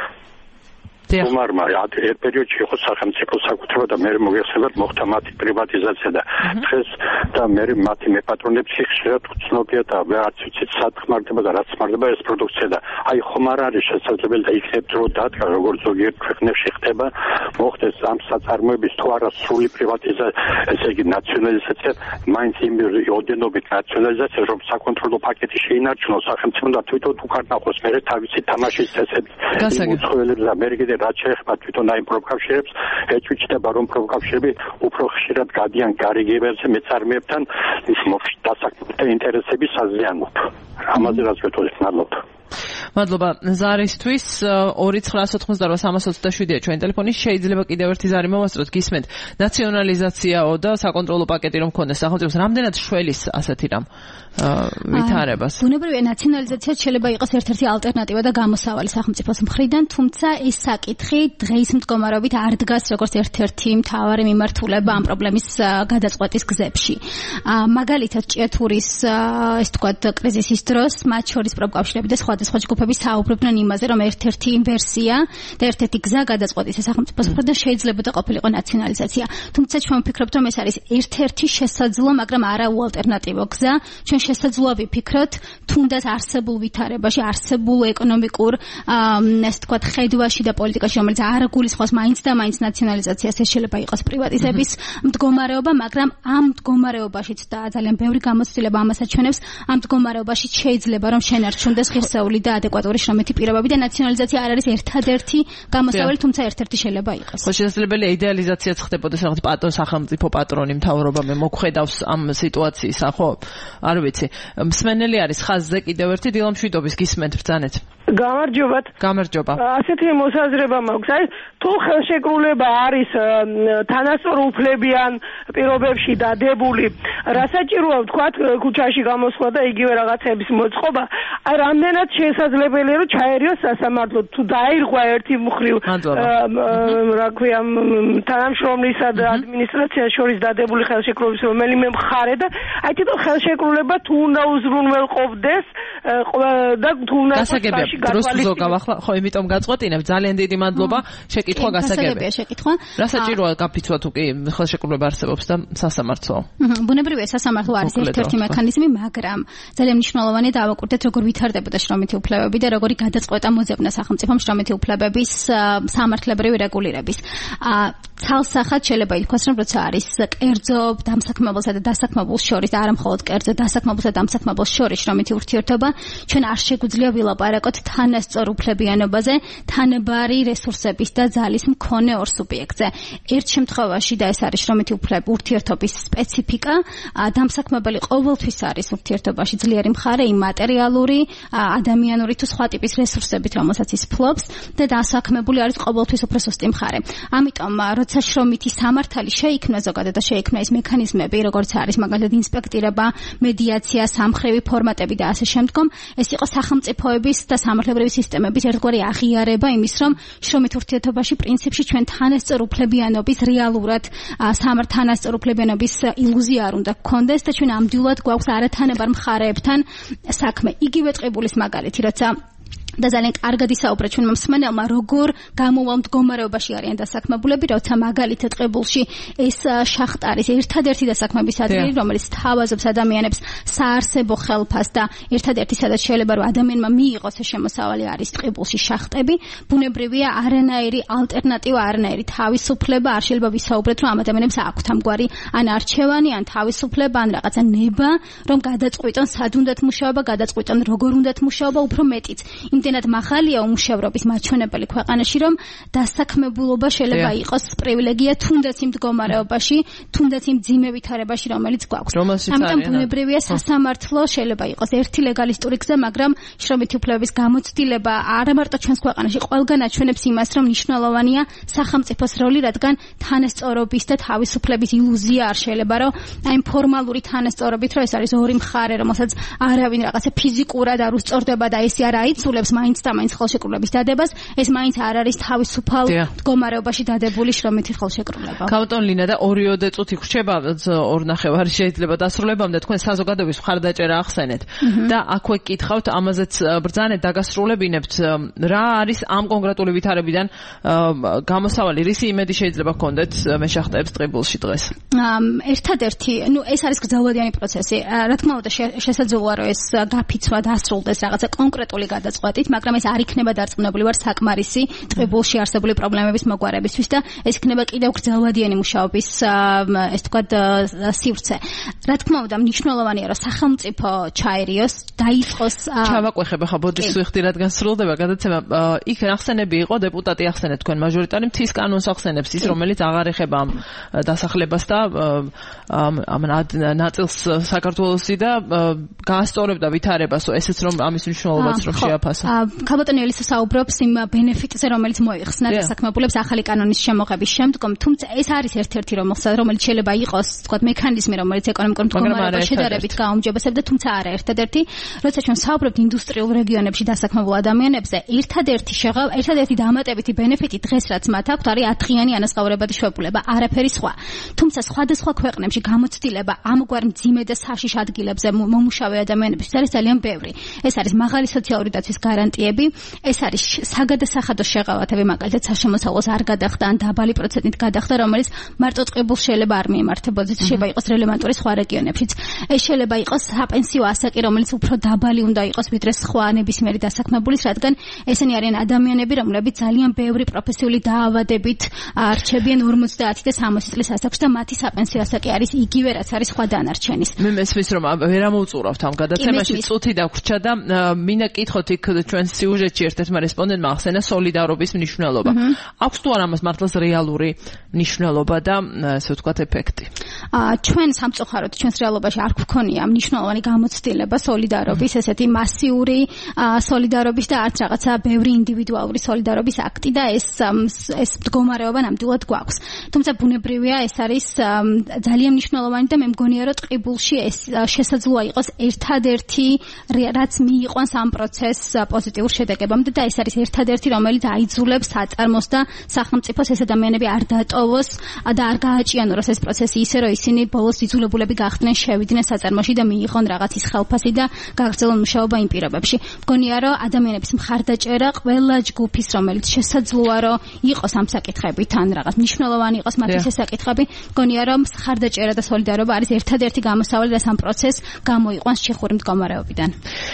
უმარმა ერთ პერიოდში იყო სახელმწიფო საკუთრება და მე მოგეხსენებათ მოხდა მათი პრივატიზაცია და დღეს და მე მათი მეპატრონებში ხშირად ვცნობია და არც ვიცით სათქმარდება და რაც ხმარდება ეს პროდუქცია და აი ხომ არ არის შესაძლებელი და იქნებ დრო დადგა როგორც ზოგიერთ ქვეყნებში ხდება მოხდეს ამ საწარმოების თუ არა სრული პრივატიზაცია ესე იგი ნაციონალიზაცია მაინც იმ ოდენობით ნაციონალიზაცია რომ საკონტროლო პაკეტი შეინარჩუნოს სახელმწიფო და თვითონ უკარნახოს მე თავისი თამაშის წესები უცხოელებს და ამერიკიდან რაც შეეხება თვითონ აი პროფკავშირებს, ეჭვიჭდება რომ პროფკავშირები უფრო ხშირად გადიან გარიგებაზე მეწარმეებთან ის დასაქმებულთა ინტერესების საზიანოდ. ამაზე რაც ვეთქვით, მადლობა. მადლობა ზარისთვის 2988327-ია ჩვენი ტელეფონი. შეიძლება კიდევ ერთი ზარი მოვასწროთ, გისმენთ. ნაციონალიზაციაო და საკონტროლო პაკეტი რომ ქონდეს სახელმწიფოს, რამდენად შველის ასეთი რამ ვითარებას? ბუნებრივია ნაციონალიზაცია შეიძლება იყოს ერთ-ერთი ალტერნატივა და გამოსავალი სახელმწიფოს მხრიდან, თუმცა ეს საკითხი დღეის მდგომარეობით არ დგას როგორც ერთ-ერთი მთავარი მიმართულება ამ პრობლემის გადაწყვეტის გზებში. მაგალითად ჭიათურის ეს თქვა კრიზისის დროს მათ შორის პროფკავშირები და სხვადასხვა ჯგუფები საუბრობდნენ იმაზე, რომ ერთ-ერთი ვერსია და ერთ-ერთი გზა გადაწყვეტის სახელმწიფოს მხრიდან შეიძლება ყოფილიყო ნაციონალიზაცია. თუმცა ჩვენ ვფიქრობთ, რომ ეს არის ერთ-ერთი შესაძლო, მაგრამ არა უალტერნატივო გზა. ჩვენ შესაძლოა ვიფიქროთ, თუნდაც არსებულ ვითარებაში, არსებულ ეკონომიკურ ეს თქვა ხედვაში და პოლიტიკაში, რომელიც არ გულისხმობს მაინც და მაინც ნაციონალიზაციას, ეს შეიძლება იყოს პრივატიზების მდგომარეობა, მაგრამ ამ მდგომარეობაშიც და ძალიან ბევრი გამოცდილება ამას აჩვენებს, ამ მდგომარეობაში შეიძლება რომ შენარჩუნდეს ღირსეული და ადეკვატური შრომითი პირობები და ნაციონალიზაცია არ არის ერთადერთი გამოსავალი, თუმცა ერთ-ერთი შეიძლება იყოს. ხო, შესაძლებელია იდეალიზაციაც ხდებოდეს, რაღაც სახელმწიფო პატრონი მთავრობა მე მოქმედავს ამ სიტუაციისა, ხო? არ ვიცი. მსმენელი არის ხაზზე კიდევ ერთი დილა მშვიდობის გისმენთ ბრძანეთ. გამარჯობათ. გამარჯობა. ასეთი მოსაზრება მაქვს. აი თუ ხელშეკრულება არის თანასწორ უფლებიან პირობებში დადებული, რა საჭიროა ვთქვათ ქუჩაში გამოსვლა და იგივე რაღაცების მოწყობა, აი რამდენად შესაძლებელია რომ ჩაერიოს სასამართლო თუ დაირღვა ერთი მხრივ რა ქვია თანამშრომლისა და ადმინისტრაციას შორის დადებული ხელშეკრულების რომელიმე მხარე და აი თვითონ ხელშეკრულება თუ უნდა უზრუნველყოფდეს და თუ უნდა გათვალისწინებთ. ხო, იმიტომ გაწყვეტინებ. ძალიან დიდი მადლობა. შეკითხვა გასაგებია. რა საჭიროა გაფიცვა თუ კი ხელშეკრულება არსებობს და სასამართლო? ბუნებრივია სასამართლო არის ერთ-ერთი მექანიზმი, მაგრამ ძალიან მნიშვნელოვანია დავაკურდეთ როგორ ვითარდებოდა შრომითი უფლებები და როგორი გადაწყვეტა მოძებნა სახელმწიფომ შრომითი უფლებების სამართლებრივი რეგულირების. ცალსახად შეიძლება ითქვას, რომ როცა არის კერძო დამსაქმებელსა და დასაქმებულს შორის და არა მხოლოდ კერძო დასაქმებულსა და დამსაქმებელს შორის შრომითი ურთიერთობა, ჩვენ არ შეგვიძლია ვილაპარაკოთ თანასწორ უფლებიანობაზე, თანაბარი რესურსების და ძალის მქონე ორ სუბიექტზე. ერთ შემთხვევაში და ეს არის შრომითი ურთიერთობის სპეციფიკა, დამსაქმებელი ყოველთვის არის ურთიერთობაში ძლიერი მხარე იმ მატერიალური, ადამიანური თუ სხვა ტიპის რესურსებით, რომელსაც ის ფლობს და დასაქმებული არის ყოველთვის უფრო სუსტი მხარე. ამიტომ როცა შრომითი სამართალი შეიქმნა ზოგადად და შეიქმნა ის მექანიზმები, როგორც არის მაგალითად ინსპექტირება, მედიაცია, სამხრივი ფორმატები და ასე შემდგომ, ეს იყო სახელმწიფოების და სამართლებრივი სისტემების ერთგვარი აღიარება იმის, რომ შრომით ურთიერთობაში პრინციპში ჩვენ თანასწორ უფლებიანობის რეალურად თანასწორ უფლებიანობის ილუზია არ უნდა გქონდეს და ჩვენ ამდიულად გვაქვს არათანაბარ მხარეებთან საქმე. იგივე ტყიბულის მაგალითი, როცა და ძალიან კარგად ისაუბრა ჩვენმა მსმენელმა, როგორ გამოვალ მდგომარეობაში არიან დასაქმებულები, როცა მაგალითად ტყიბულში ეს შახტა არის ერთადერთი დასაქმების ადგილი, რომელიც თავაზობს ადამიანებს საარსებო ხელფას და ერთადერთი სადაც შეიძლება რომ ადამიანმა მიიღოს ეს შემოსავალი არის ტყიბულში შახტები. ბუნებრივია არანაირი ალტერნატივა, არანაირი თავისუფლება არ შეიძლება ვისაუბროთ, რომ ამ ადამიანებს აქვთ ამგვარი ან არჩევანი, ან თავისუფლება, ან რაღაცა ნება, რომ გადაწყვიტონ სად უნდათ მუშაობა, გადაწყვიტონ როგორ უნდათ მუშაობა, უფრო მეტიც. იმდენად მაღალია უმუშევრობის მაჩვენებელი ქვეყანაში, რომ დასაქმებულობა შეიძლება იყოს პრივილეგია თუნდაც იმ მდგომარეობაში, თუნდაც იმ ძიმე ვითარებაში, რომელიც გვაქვს. ამიტომ ბუნებრივია სასამართლო შეიძლება იყოს ერთი ლეგალისტური გზა, მაგრამ შრომითი უფლებების გამოცდილება არა მარტო ჩვენს ქვეყანაში, ყველგან აჩვენებს იმას, რომ მნიშვნელოვანია სახელმწიფოს როლი, რადგან თანასწორობის და თავისუფლების ილუზია არ შეიძლება, რომ აი ფორმალური თანასწორობით, რომ ეს არის ორი მხარე, რომელსაც არავინ რაღაცა ფიზიკურად არ უსწორდება და ესე არ აიცულებს მაინც და მაინც ხელშეკრულების დადებას, ეს მაინც არ არის თავისუფალ მდგომარეობაში დადებული შრომითი ხელშეკრულება. ქავტონ ლინა და 2 წუთი ხრჩება 2.5 შეიძლება დასრულებამდე თქვენ საზოგადოების მხარდაჭერა ახსენეთ და აქვე გკითხავთ, ამაზეც ბრძანეთ, დაგასრულებინებთ, რა არის ამ კონკრეტული ვითარებიდან გამოსავალი, რისი იმედი შეიძლება გქონდეთ მეშახტეებს ტყიბულში დღეს? ერთადერთი, ეს არის გრძელვადიანი პროცესი. რა თქმა უნდა, შესაძლოა რომ ეს გაფიცვა დასრულდეს რაღაცა კონკრეტული გადაწყვეტით, მაგრამ ეს არ იქნება დარწმუნებული ვარ საკმარისი ტყიბულში არსებული პრობლემების მოგვარებისთვის და ეს იქნება კიდევ გრძელვადიანი მუშაობის ეს თქვათ სივრცე. რა თქმა უნდა, მნიშვნელოვანია რომ სახელმწიფო ჩაერიოს, დაიწყოს ჩავაკვეხებ ახლა ბოდიშს ვიხდი რადგან სრულდება გადაცემა. იქ ახსენები იყო დეპუტატი ახსენეთ თქვენ მაჟორიტარი მთის კანონს ახსენებს ის, რომელიც აღარ ეხება ამ დასახლებას და ამ ნაწილს საქართველოსი და გაასწორებდა ვითარებას, ესეც რომ ამის მნიშვნელობაც რომ შეაფასა. ქალბატონი ელისა საუბრობს იმ ბენეფიტზე, რომელიც მოიხსნა დასაქმებულებს ახალი კანონის შემოღების შემდგომ, თუმცა ეს არის ერთ-ერთი რომელიც შეიძლება იყოს, თქვათ, მექანიზმი, რომელიც ეკონომიკურ მდგომარეობას შედარებით გააუმჯობესებდა, თუმცა არა ერთადერთი. როცა ჩვენ საუბრობთ ინდუსტრიულ რეგიონებში დასაქმებულ ადამიანებზე, ერთადერთი დამატებითი ბენეფიტი დღეს რაც მათ აქვთ, არის 10 დღიანი ანაზღაურებადი შვებულება, არაფერი სხვა. თუმცა სხვადასხვა ქვეყნებში გამოცდილება ამგვარ მძიმე და საშიშ ადგილებზე მომუშავე ადამიანებისთვის არის ძალიან ბევრი. ეს არის მაღალი სოციალური დაცვის გარანტიები, ეს არის საგადასახადო შეღავათები, მაგალითად საშემოსავლოს არ გადახდა ან დაბალი პროცენტით გადახდა, რომელიც მარტო ტყიბულს შეიძლება არ მიემართებოდეს, შეიძლება იყოს რელევანტური სხვა რეგიონებშიც. ეს შეიძლება იყოს საპენსიო ასაკი, რომელიც უფრო დაბალი უნდა იყოს ვიდრე სხვა ნებისმიერი დასაქმებულის, რადგან ესენი არიან ადამიანები, რომლებიც ძალიან ბევრი პროფესიული დაავადებით რჩებიან 50 და 60 წლის ასაკში და მათი საპენსიო ასაკი არის იგივე, რაც არის სხვა დანარჩენის. მე მესმის რომ ვერ ამოვწურავთ ამ გადაცემაში, წუთი დაგვრჩა და მინდა კითხოთ იქ ჩვენ სიუჟეტში ერთ-ერთმა რესპონდენტმა ახსენა სოლიდარობის მნიშვნელობა. აქვს თუ არა ამას მართლაც რეალური მნიშვნელობა და ასე ვთქვათ ეფექტი? ჩვენ სამწუხაროდ ჩვენს რეალობაში არ გვქონია მნიშვნელოვანი გამოცდილება სოლიდარობის, ესეთი მასიური სოლიდარობის და არც რაღაცა ბევრი ინდივიდუალური სოლიდარობის აქტი და ეს მდგომარეობა ნამდვილად გვაქვს. თუმცა ბუნებრივია ეს არის ძალიან მნიშვნელოვანი და მე მგონია რომ ტყიბულში ეს შესაძლოა იყოს ერთადერთი რაც მიიყვანს ამ პროცესს პოზიტიურ შედეგებამდე და ეს არის ერთადერთი რომელიც აიძულებს საწარმოს და სახელმწიფოს ეს ადამიანები არ დატოვოს და არ გააჭიანუროს ეს პროცესი ისე რომ ისინი ბოლოს იძულებულები გახდნენ შევიდნენ საწარმოში და მიიღონ რაღაც ის ხელფასი და გაგრძელონ მუშაობა იმ პირობებში. მგონია რომ ადამიანების მხარდაჭერა ყველა ჯგუფის რომელიც შესაძლოა რომ იყოს ამ საკითხებით ან რაღაც მნიშვნელოვანი იყოს მათთვის ეს საკითხები, მგონია რომ მხარდაჭერა და სოლიდარობა არის ერთადერთი გამოსავალი და ამ პროცესს გამოიყვანს ჩეხური მდგომარეობიდან.